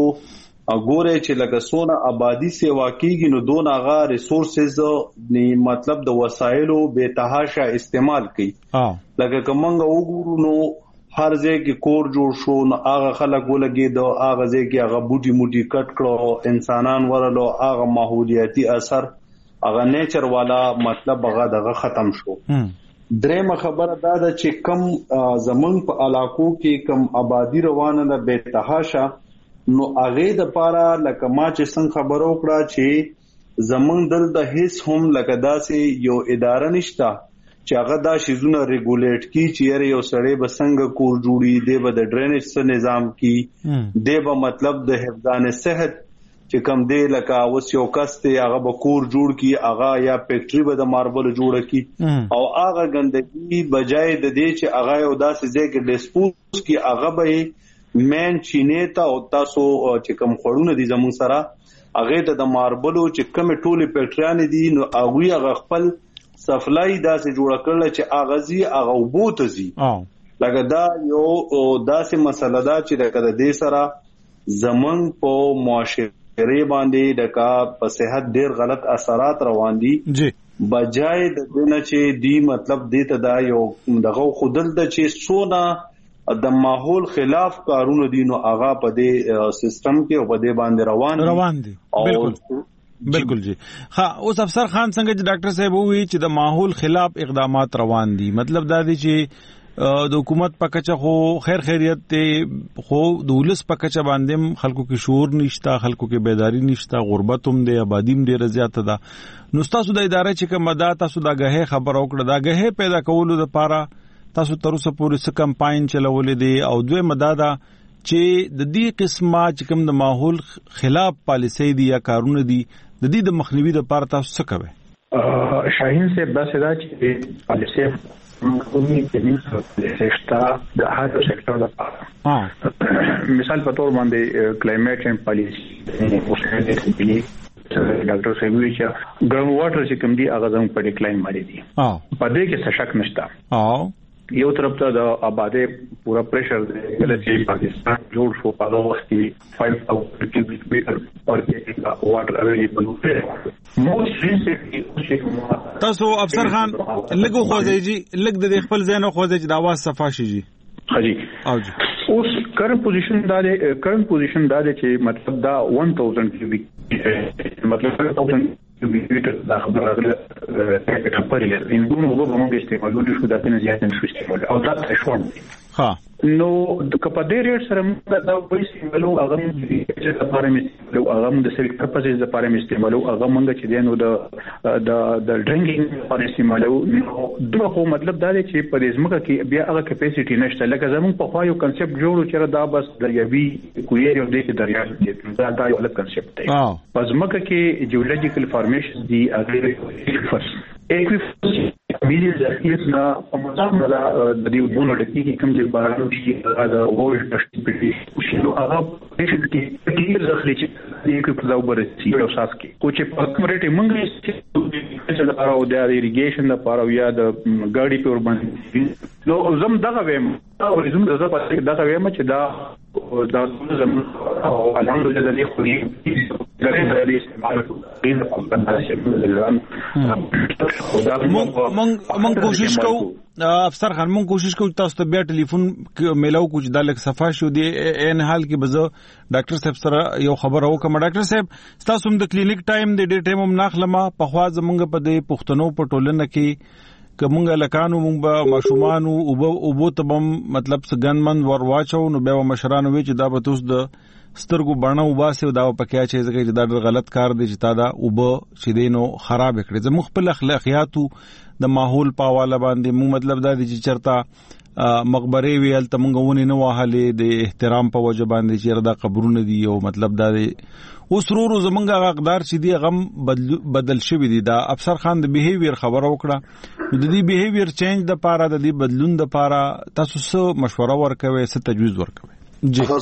ګوره چې لکه سونه آبادی سیوا کیږي نو دون هغه ریسورسز نه مطلب د وسایلو به تحاشا استعمال کوي. لکه کومنګ وګورو نو هر ځای کې کور جوړ شو نو هغه خلک ولګي د هغه ځای کې هغه بوټي موټي کټ کړو انسانان ورلو هغه ماحولیاتي اثر هغه نیچر والا مطلب هغه دغه ختم شو. درېمه خبره دا ده چې کم زمونږ په علاقو کې کم آبادی روانه ده به تحاشا نو هغه د پاره لکه ما چې څنګه خبرو کړه چې زمونږ دلته هیڅ هم لکه داسې یو اداره نشته چې هغه دا شیزونه ریګولیټ کی چې یو سړی به څنګه کور جوړي دی به د ډرینیج سره نظام کی دی به مطلب د حفظان صحت چې کم دی لکه اوس یو کس ته هغه به کور جوړ کی هغه یا فیکټری به د ماربل جوړ کی او هغه ګندګي بجای د دې چې هغه یو داسې ځای کې ډیسپوز کی هغه به مین چینه ته او تاسو چې کوم خورونه دي زمون سره هغه ته د ماربلو چې کوم ټوله فیکټریان دي نو هغه خپل سپلای داسې جوړ کړل چې اغازي هغه وبوت زی لکه دا یو داسې مسله ده چې د دې سره زمون په معاشره باندې د په صحت ډیر غلط اثرات روان دي جی بجای د دې چې دی مطلب دې ته دا یو دغه خودل د چې سونه د ماحول خلاف کارونه دي نو هغه په دې سیستم کې او په دې باندې روان دي. بالکل جی. ها اوس افسر خان څنګه چې ډاکټر صاحب وی چې د ماحول خلاف اقدامات روان دي مطلب دا دی چې د حکومت په کچه خو خیریت ته خو د ولس په کچه باندې خلکو کې شعور نشته خلکو کې بیداری نشته غربت هم دی آبادی هم ډیره زیاته ده. نو تاسو د ادارې چې کوم دا تاسو دا غه خبر او کړه دا غه پیدا کولو لپاره تاسو تر اوسه پورې څه کمپاین چلولې دي او دوی مدادا چې د دې قسمه چې کوم د ماحول خلاف پالیسي دي یا کارونه دي د دې د مخنیوي لپاره تاسو څه کوئ؟ شاهین صاحب دا څه دا چې پالیسي کومي د سیسټا د هر سېکټر لپاره مثال په تور باندې کلایمټ چینج پالیسي اوسه دې ډاکټر صاحب وی چې ګراوند واټر چې کوم دي هغه زموږ په ډیکلاین باندې دي په دې کې څه شک نشته. یو طرف ته د آبادی پورا پریشر دی چې پاکستان جوړ شو په هغه وخت کې 5000 کیوبیک میټر پر کې واټر اویلیبل و. تاسو افسر خان لګو خوځي جی لګ د خپل ځای نه خوځي چې د اواز صفه شي جی. خجی اوس کرنٹ پوزیشن دا چې مطلب دا 1000 کیوبیک مطلب 1000 کیوبیک دا خبره راغله پرې ان دونه وګورم چې استعمالول شو دا نه زیات نشو استعمال او دا څه ها نو د کپدې ریټ سره دا وایي چې هغه چې لپاره مې هغه د سیلف پرپز لپاره مې استعمالو هغه مونږ چې دینو د ډرینګینګ لپاره استعمالو دغه خو مطلب دا دی چې په دې ځمکه کې بیا هغه کیپاسټي نشته لکه زموږ په خوا یو کنسپټ جوړو چې دا بس دریابي کوی یو د دریا دا یو الګ کنسپټ دی. په ځمکه کې جیولوجیکل فارمیشن دی هغه فرست ملي ځکه چې په مزام د دې ډول ټکی کوم چې بارانو دي دا ووش د شپې او هغه چې کلیر ځخلي چې یو په ځاو برسي او ساس کې کو چې په کمرټي مونږ چې د پاره او د ایریګیشن لپاره یا د ګاډي په ور باندې نو زم دغه ویم او زم دغه په دغه ویم چې دا زم او الحمدلله د دې خو مونږ کوشش کوو افسر خان مونږ کوشش کوو تاسو ته بیا ټلیفون میلاو کوم د لک صفه شو دی ان حال کې بزو ډاکټر صاحب سره یو خبر وکم. ډاکټر صاحب تاسو د کلینیک ټایم د ډې ټایم هم ناخلمه په خوا زمونږ په دې پښتنو په ټولنه کې کومه لکانو مونږ به ماشومان او بو ته مطلب سګنمن ور واچو نو به مشرانو وی چې دا به توس د سترګو بڼه وباسه دا پکیا چې دا غلط کار دی چې تا دا وب چې دینو خراب کړي زموږ خپل اخلاقیاتو د ماحول په حواله باندې مو مطلب دا دی چې چرته مقبره ویل ته مونږ ونی نه واهلې د احترام په وجه باندې چې دا قبرونه دي او مطلب دا دی اوس ورو زمونږه اقدار چې دی غم بدل شوی دی. دا افسر خان د بیهیویر خبره وکړه د دې بیهیویر چینج د پاره د دې بدلون د پاره تاسو څه مشوره ورکوي څه تجویز ورکوي؟ جی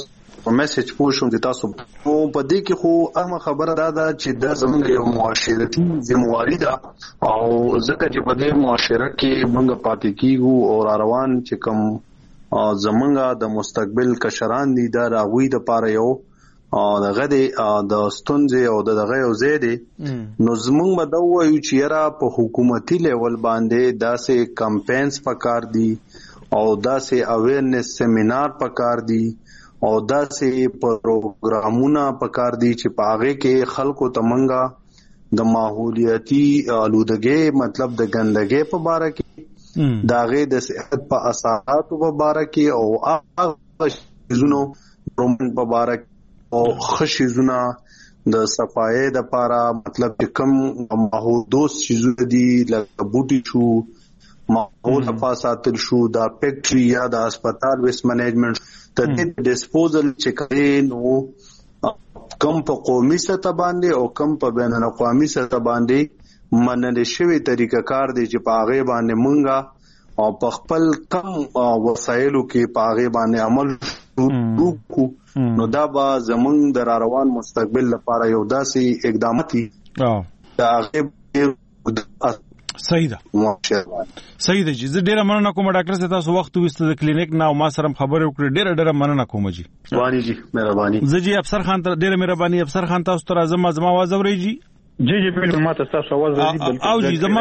په میسج پوښوم د تاسو په دې کې خو اهم خبره ده چې د زموږ یو معاشرتي ذمہواری ده او ځکه چې په دې معاشره کې موږ پاتې کیږو او روان چې کوم زمونږه د مستقبل کشران دي دا راوي د پاره یو دغه د ستونزې او دغه یو زیاده نو زمونږ به دا وایو چې را په حکومتي لیول باندې داسې کمپاینز پکار دي او داسې اویرنس سیمینار پکار دي او داسې پروګرامونه پکار دي چې پاغه کې خلکو تمنګا د ماحولیاتي آلودګي مطلب د ګندګي په اړه کې داغه د صحت په اثراتو په اړه کې او هغه شیزونو رومن په اړه او خشیزونه د صفای د لپاره مطلب چې کم ماحول دوست شیزونه دي لکه بوټي شو ماحول حفاظت شو دا فیکټری یا د هسپتال ویست منیجمنت ته د ډیسپوزل چې کوي نو کم په قومي سطح باندې او کم په بین الاقوامي سطح باندې منل شوی طریقه کار دی چې پاغه باندې مونږه او په خپل کم وسایلو کې پاغه باندې عمل وکړو نو دا به زمونږ د روان مستقبل لپاره یو داسې اقدامات دي دا هغه صحیح ده چې زه ډیره مننه کوم ډاکټر صاحب تاسو وخت وسته د کلینیک نه ما سره خبرې وکړې ډیره مننه کوم جی وانی جی مهرباني زه جی افسر خان ته ډیره مهرباني افسر خان تاسو ته زما आवाज اوري جی جی بالکل ما تاسو आवाज راځي او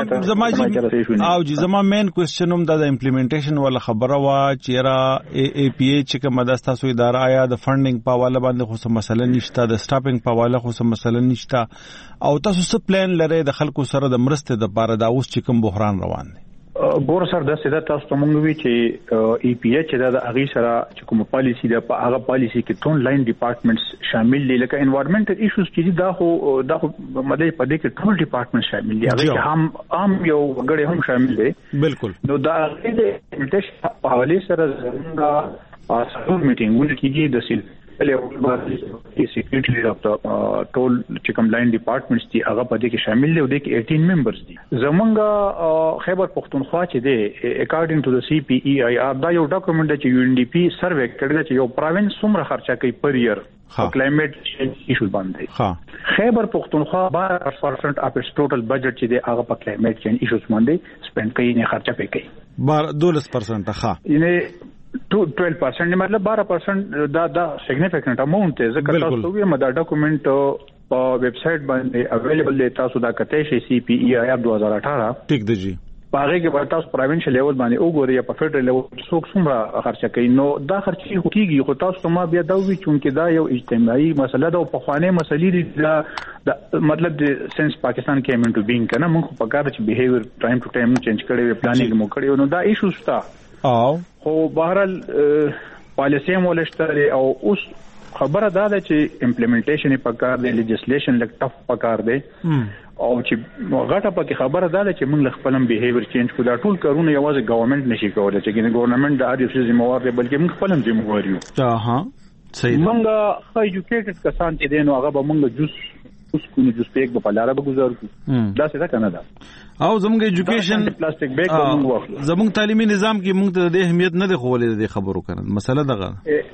جی زما مین کوېسچن هم د امپلیمنټیشن ولا خبره وا چې را ای پی ایچ چې کومه د تاسو اداره آیا د فندینګ په حواله باندې خو څه مسله نشته د سټاپینګ په حواله خو څه مسله نشته او تاسو څه پلان لرئ د خلکو سره د مرسته د لپاره دا اوس چې کوم بحران روان دی ګور سر د سیده تاسو ته مونږ وی چې ای پی ایچ د اغي سره چې کوم پالیسی ده په هغه پالیسی کې ټون لاین ډپارټمنټس شامل دي لکه انوایرنمنټل ایشوز چې دا خو مده په دې کې ټول ډپارټمنټ شامل دي هغه هم یو غړي هم شامل دي بالکل نو دا د امپلیمنټیشن په حواله سره زموږه سره میټینګونه کیږي د سیل سیکریټری اف د ټول چې کوم لاین ډپارټمنټس دي هغه په دې کې شامل دي او د 18 ممبرز دي زمونږ خیبر پختونخوا چې دی اکارډینګ ټو د سی پی ای آی آر دا یو ډاکومنټ دی چې یو ان ډی پی سروې کړی چې یو پروینس څومره خرچه کوي پر ایئر کلایمټ چینج ایشو باندې خیبر پختونخوا 12% اف اټس ټوټل بجټ چې دی هغه په کلایمټ چینج ایشوز باندې سپند کوي نه خرچه کوي 12% ښه یعنی 12% مطلب 12% دا سیګنیفیکنٹ اماونت دی ځکه تاسو ویل دا ډاکومنٹ په ویب سټ باندې اویلیبل دی تاسو دا کته شي سی پی ای آی 2018 ټیک دی جی پاره کې ورته تاسو پروینشل لیول باندې وګورئ یا په فدرل لیول څومره خرچه کوي نو دا خرچي هوتيږي خو تاسو ما بیا دا وی چې دا یو اجتماعي مسله ده او په خوانه مسلې د مطلب د سنس پاکستان کې امنټو بینګ کنه موږ په کار چې بیهیویر ټایم ټو ټایم چینج کړي پلانینګ مو کړي نو دا ایشوز تا خو بهرال پالیسی مولشتره او اوس خبره دا ده چې امپلیمنټیشن په کار دی لیجسلیشن لک ټف په کار دی او چې غټه پکې خبره ده چې موږ خپلم بیهیویر چینج کو دا ټول کارونه یوازې گورنمنت نشي کولای چې ګورنمنت د هر یو ذمہوار دی بلکې موږ خپلم ذمہوار یو صحیح موږ ایجوکیټډ کسان چې دین او هغه به موږ جوس کو جوس پیک په لاره به گزار کو دا څه ده کنه دا او زموږ ایجوکیشن پلاستیک بیگ موږ واخلو زموږ تعلیمي نظام کې موږ ته د اهمیت نه دی خولې د خبرو کړه مسله دغه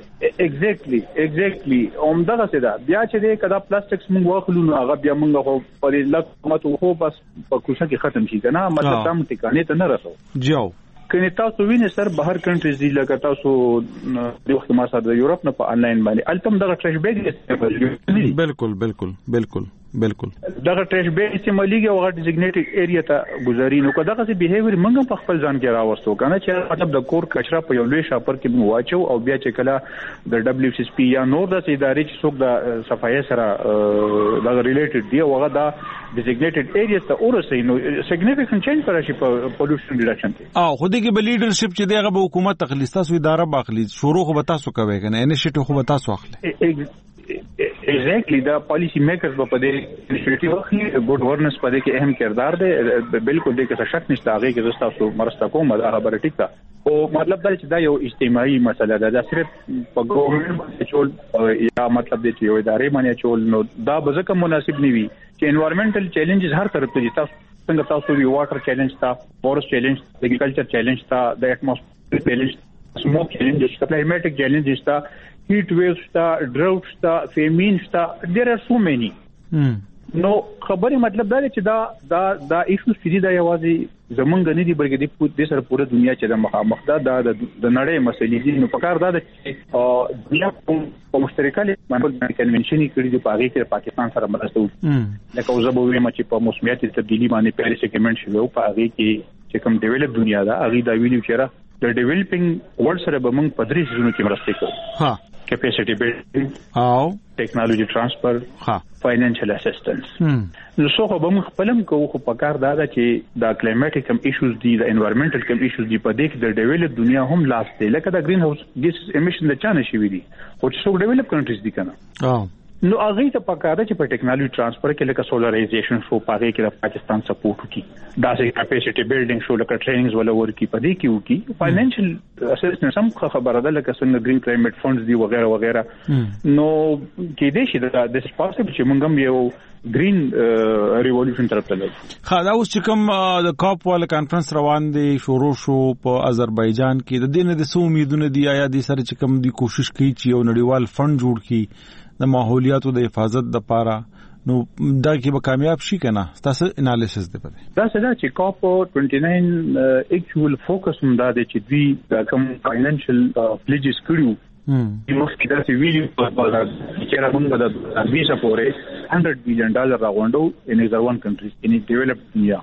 ایگزیکټلی اومدغه څه ده بیا چې د کدا پلاستیکس موږ واخلو نو هغه بیا موږ خو په لکمت خو بس په کوڅه کې ختم شي کنه مطلب تام ټکانې ته نه رسو جاو کنه تاسو وینئ سر بهر کنټریز دی لکه تاسو د وخت ما سره د یورپ نه په انلاین باندې التم دغه ټریش بیگ بالکل دغه ټریش بیگ استعماليږي او هغه ډیزیګنیټډ ایریا ته گزاري نو کداغه سي بیهیویر موږ په خپل ځان کې راوستو کنه چې مطلب د کور کچرا په یو لوی شاپر کې مو واچو او بیا چې کله د دبليو سی پی یا نور د ادارې چې څوک د صفایي سره د ریلیټډ دی او هغه د ډیزیګنیټډ ایریا ته ورسې نو سیګنیفیکنٹ چینج راشي په پولوشن ریډکشن کې خو دې کې به لیډرشپ چې دغه به حکومت تخلیص تاسو اداره باخلی شروع خو به تاسو کوي کنه انیشیټیو خو به تاسو اخلي ایگزیکٹلی دا پالیسی میکرز په دې انیشیټیو اخلي ګډ ورنس په دې کې اهم کردار دی بالکل دې کې شک نشته هغه کې تاسو مرسته کوم دا خبره ټیک ده او مطلب دا چې دا یو اجتماعي مسله ده دا صرف په ګورنمنت باندې چول یا مطلب دې چې یو ادارې باندې چول نو دا به ځکه مناسب نه وي چې انوایرنمنټل چیلنجز هر طرف ته تاسو څنګه تاسو وی واټر چیلنج تا فورست چیلنج اګریکلچر چیلنج تا د اټموسفیر چیلنج سموک چیلنج تا کلایمټک چیلنج تا heat waves شته, drought شته, famine شته, there are so many. نو خبره مطلب دا دی چې دا ایشوز چې دا یوازې زمونږ نه دي بلکې د سره پوره دنیا چې د مخامخ ده د نړۍ مسلې دي. نو پکار دا چې دنیا په مشترکه باندې کنونشن کړي د پاګې کې پاکستان سره مرسته وکړي. لکه اوس به ویم چې په موسمیات تبدیلی باندې پیریس اګریمنټ شوی او پاګې کې چې کوم ډیولپ دنیا ده هغه دا ویلو چې د ډیولپینګ ورلد سره به موږ په درې ځینو کې مرسته کوو. capacity building او technology transfer financial assistance. نو څو به موږ خپلم کوو خو په کار دا چې دا climatic کم issues دي د environmental کم issues دي په دې کې د developed دنیا هم لاس دی لکه د green house gas emission د چانه شي وي دي خو چې څو developed countries دي کنه. نو هغه ته پکاره چې په ټیکنالوژي ترانسفر کې لکه سولرایزیشن شو پاره کې د پاکستان سپورټ وکي دا سي کیپاسټي بیلډینګ شو لکه ټریننګز ولا ورکی په دې کې وکي فاینانشل اسسټنس هم خبره ده لکه څنګه گرین کلایمټ فندز دی وغیرہ وغیرہ. نو کې دې شي دا د پاسبل چې موږ هم یو گرین ریولوشن طرف ته لاړو. خا دا اوس چې کوم د کاپ وال کانفرنس روان دی شروع شو په آذربایجان کې د دې نه د سو امیدونه دی آیا د سره چې کوم دی کوشش کوي چې یو نړیوال فند جوړ کړي د ماحولیاتو د حفاظت د پاره نو دا کې به کامیاب شي کنه تاسو انالیسس دی پته دا څه چې کاپ 29 اکچوال فوکس هم دا دی چې دوی کوم فاینانشل پلیجز کړیو مخکې دا چې ویډیو په بازار کې راغونډه د ویزا پورې $100 billion راغونډو ان ایزر 1 کنټریز ان ډیولپډ دنیا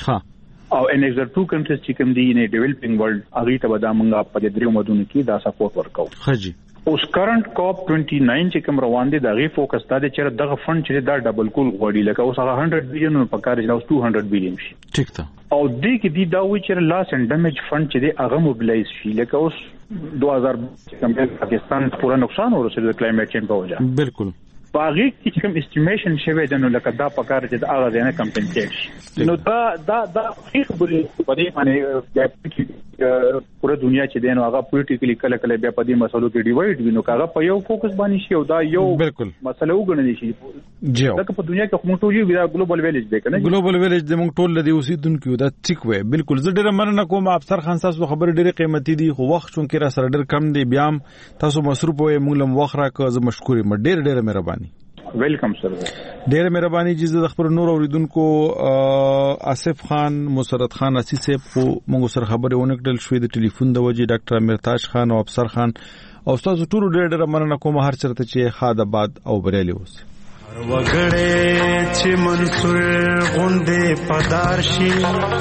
او ان ایزر 2 کنټریز چې کوم دي ان ډیولپینګ ورلد هغه ته به دا موږ په دې درو مدونو کې دا سپورټ ورکو. خجی اوس کرنٹ کاپ 29 چې کوم روان دي دا غي فوکس دا چې دغه فند چې دا ډبل کول غوړي لکه اوس هغه 100 بلین په کار چې اوس 200 بلین شي. ٹھیک ده او دې کې دی دا وی چې لاس اند ډیمیج فند چې دی هغه موبلایز شي لکه اوس 2000 کوم پاکستان پورا نقصان ورسېد د کلایمټ چینج په وجه. بالکل باغی چې کوم استیمیشن شوی د نو لکه دا په کار چې هغه ځنه کمپنسیټ شي. نو دا خبرې په دې باندې پورا دنیا چې دینو هغه پولیټیکلی کله بیا په دې مسلو کې ډیوایډ وینو هغه په یو فوکس باندې شي او دا یو مسله وګڼل شي. لکه په دنیا کې موږ ټول یو ګلوبل ویلیج دی کنه ګلوبل ویلیج د موږ ټول لدی اوسیدونکو دا ټیک وای. بالکل زه ډیره مننه کوم افسر خان تاسو خبر ډیره قیمتي دي خو وخت چون کې را سره ډیر کم دی بیا تاسو مصروف وای موږ لم وخت راکړه زه مشکور یم ډیره مهرباني. ویلکم سر ډیره مهرباني جزې د خبر نور اوریدونکو آصف خان مسرت خان اسی صاحب کو موږ سره خبرونه ونکړل شوې د ټلیفون د وجې ډاکټر امرتاج خان او افسر خان او تاسو ټول ډیره مننه کوم هر چرته چې خاد آباد او بریالي اوسه. وګړې چې منصور غوندې پدار شي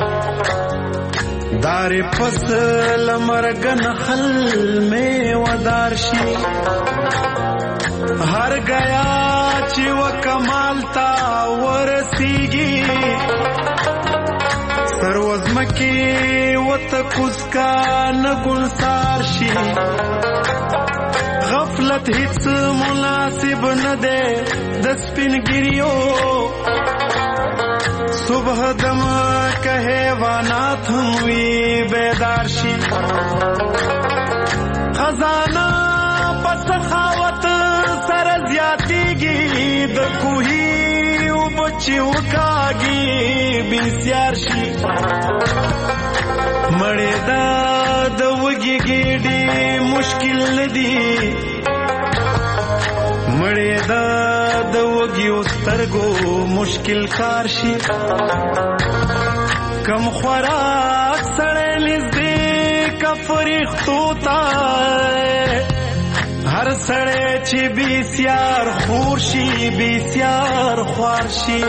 دار فصل مرګ نخل میں ودار شي هر گیا چې وکمال تا ورسیږي سروزمکی وت کوزکا نګلسار شي غفلت هیڅ مناسب نه ده د سپینګریو صبح دم کہے وانات هم وی بیدار شي خزانه پس خاوت سر زیاتیږي د کوهي او بچي وکاږي بنسیار شي مړې د وګي ګډي مشکل ندي مړې د وګي سترګو مشکل کار شي کم خوراک سړې نږدې کفریختو تا هر سړی چې بیسیار خور شي بیسیار خوار شي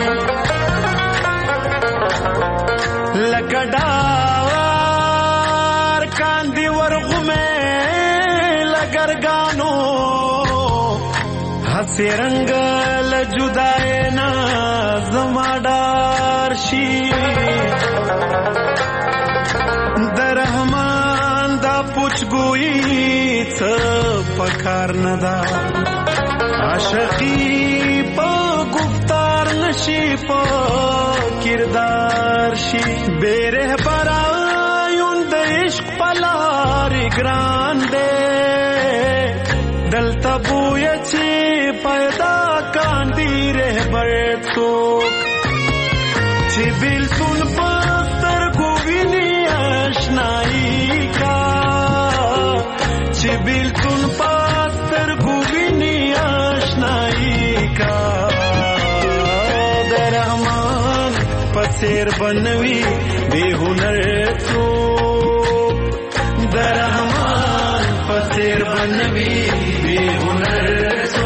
لکه ډار کاندي ورغمې لګرګانو هسې رنګ لجدای نه زما ډار شي د رحمان دا پوچګوئی څه پکار نه دا عاشقی په گفتار نشي په کردار شي بیره برایون د عشق پلار ګران دے دلته بوی چې پیدا کاندي رهبر څوک چې بالکل پستر ګویني آشنایی کا چې بالکل پستر پسیر بنوي بے هنر تو درحمان پسیر بنوي بے هنر تو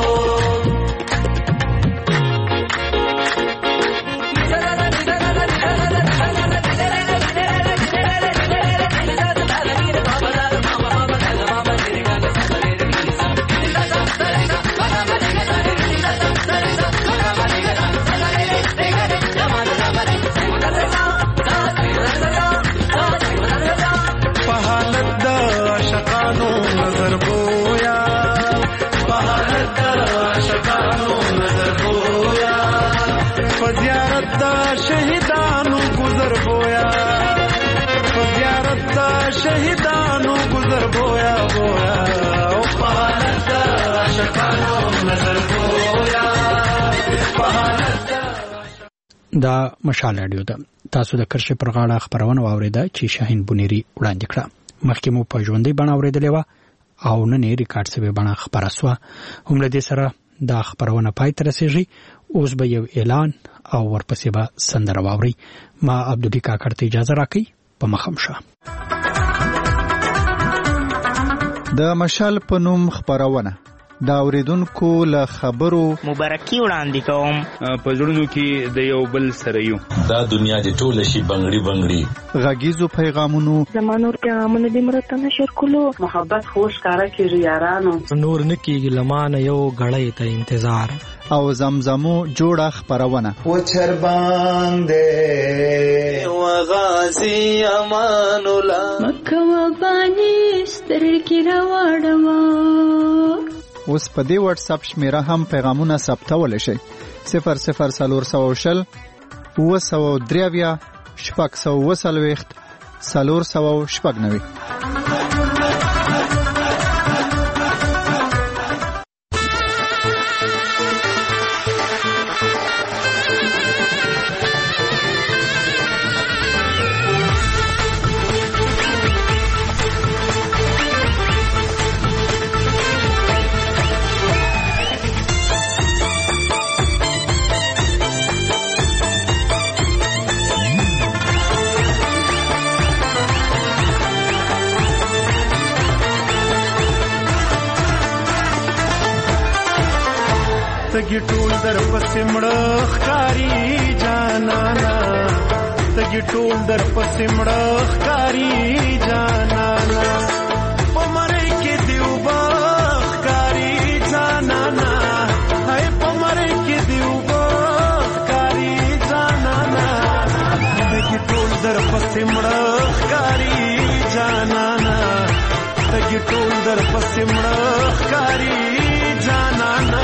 شهیدانو گذر بویا بویا او پالت عاشقانو نظر بویا پالت. دا مشال رادیو ده. تاسو د کرښې پر غاړه خبرونه واوریده چې شاهین بونيري وړاندې کړه. مخکې مو په ژوندۍ بڼه اوریدلې و او نن یې ریکارډ شوی بڼه خبره سوه. هم له دې سره دا خبرونه پای ته رسیږي. اوس به یو اعلان او ورپسې به سندره واورئ. ما عبدالي کاکړ ته اجازه راکړئ. په مخم شه. د مشال په نوم خبرونه دا اوریدونکو له خبرو مبارکي وړاندې کوم. په زړونو کې د یو بل سره یو دا دنیا د ټول شي بنگړي بنگړي غږیزو پیغامونو زمانور پیغامونه د مرته نشر کولو محبت خوش کارا کیږي یارانو نور نکیږي لمانه یو غړې ته انتظار او زمزمو جوړه خبرونه و چر باندې و غازی امان الله مکه و بانی سترګې راوړم. اوس په دې واتس اپ شمیره هم پیغامونه ثبتول شي 00420 903 640 490. تګي ټول در پسې مړخ کاری جانانا تګي ټول در پسې مړخ کاری جانانا پمره کې دیو باخ کاری جانانا هاي پمره کې دیو باخ کاری جانانا تګي ټول در پسې مړخ کاری جانانا تګي ټول در پسې مړخ کاری جانانا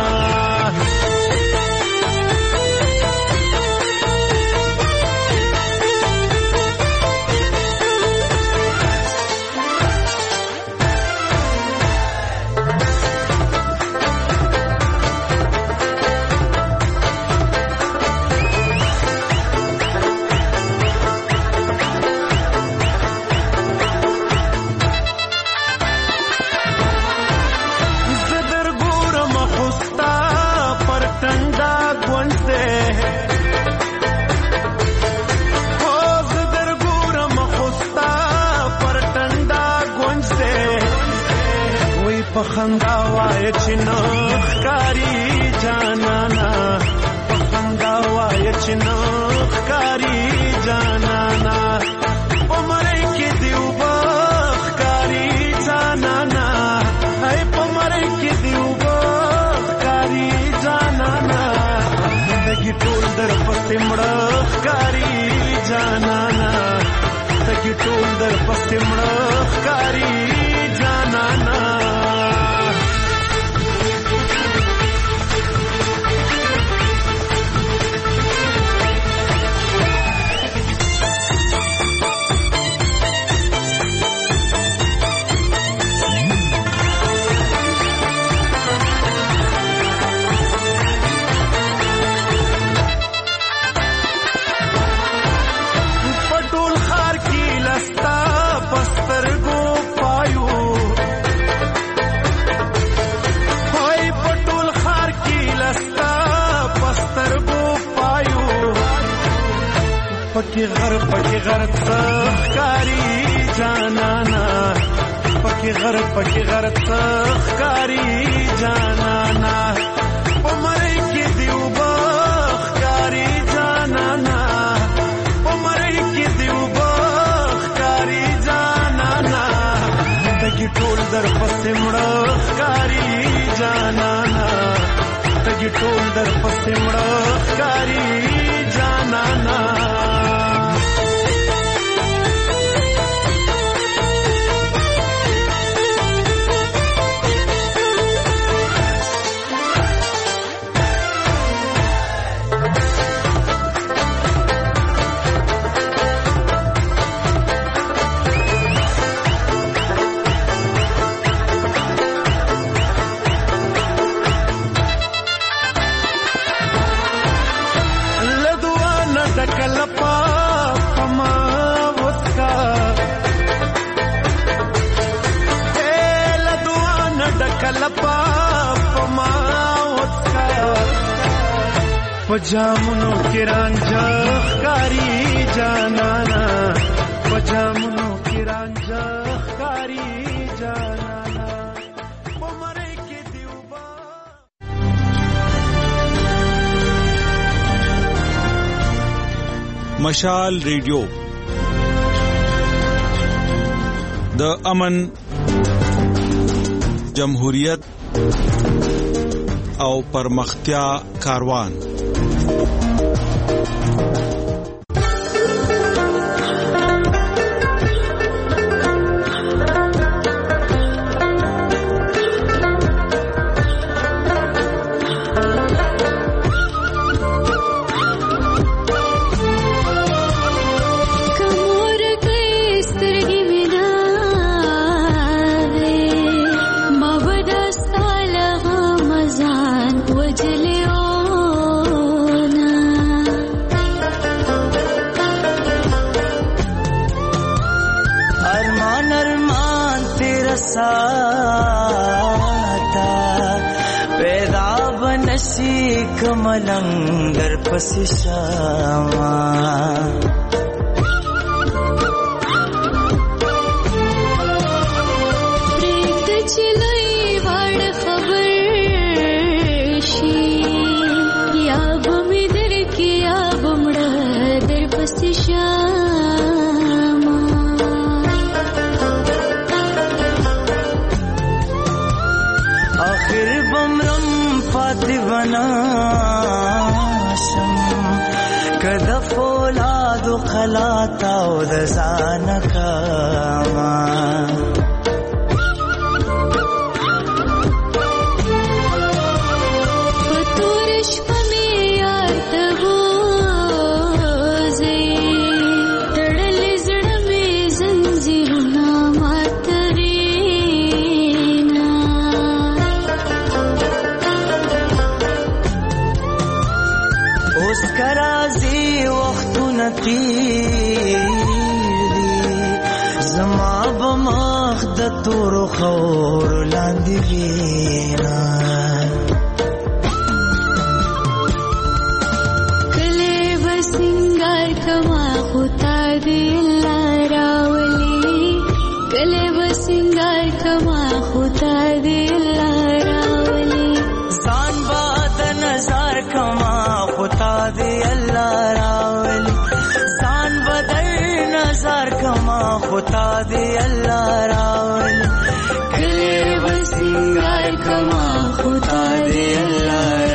پخندا وای چې نخ کاری جانانا پخندا وای چې نخ کاری جانانا پمره کې دیو باخ کاری جانانا هاي پمره کې دیو باخ کاری جانانا دګي ټول در پسې مړخ کاری جانانا دګي ټول در پسې مړخ کاری جانانا پکی غر تخکاری جانانا پکی غر تخکاری جانانا پمړی کې دیو بخکاری جانانا پمړی کې دیو بخکاری جانانا تګي ټول در پسې مړخکاری جانانا تګي ټول در پسې مړخکاری جانانا पजामुनो के रांझा कारी जानाना पजामुनो के रांझा कारी जानाना पमरे के दिउबा मशाल रेडियो द अमन जमहूरियत او پرمختیا کاروان कमलंगर पसिशामा प्रीत चिलाई वाड़ खबर शी या बमी दर की या बमड़ा दर पसिशामा आखिर बमरम पाति बना कदा फौलाद खलाता उदजान कामा फतूरिश में यार तबोजे तड़ल जड़ में जंजीर नामा तरीना उसका राजी زما بمخ د تور خور لاندې وینا کله وسنګار کما خدا دې لاراولي کله وسنګار کما خدا دې لاراولي ځان باد نظر کما خدا دې لاراولي ځان بدل نظر کما خدا دې الله راول کله وسنګار کما خدا دې الله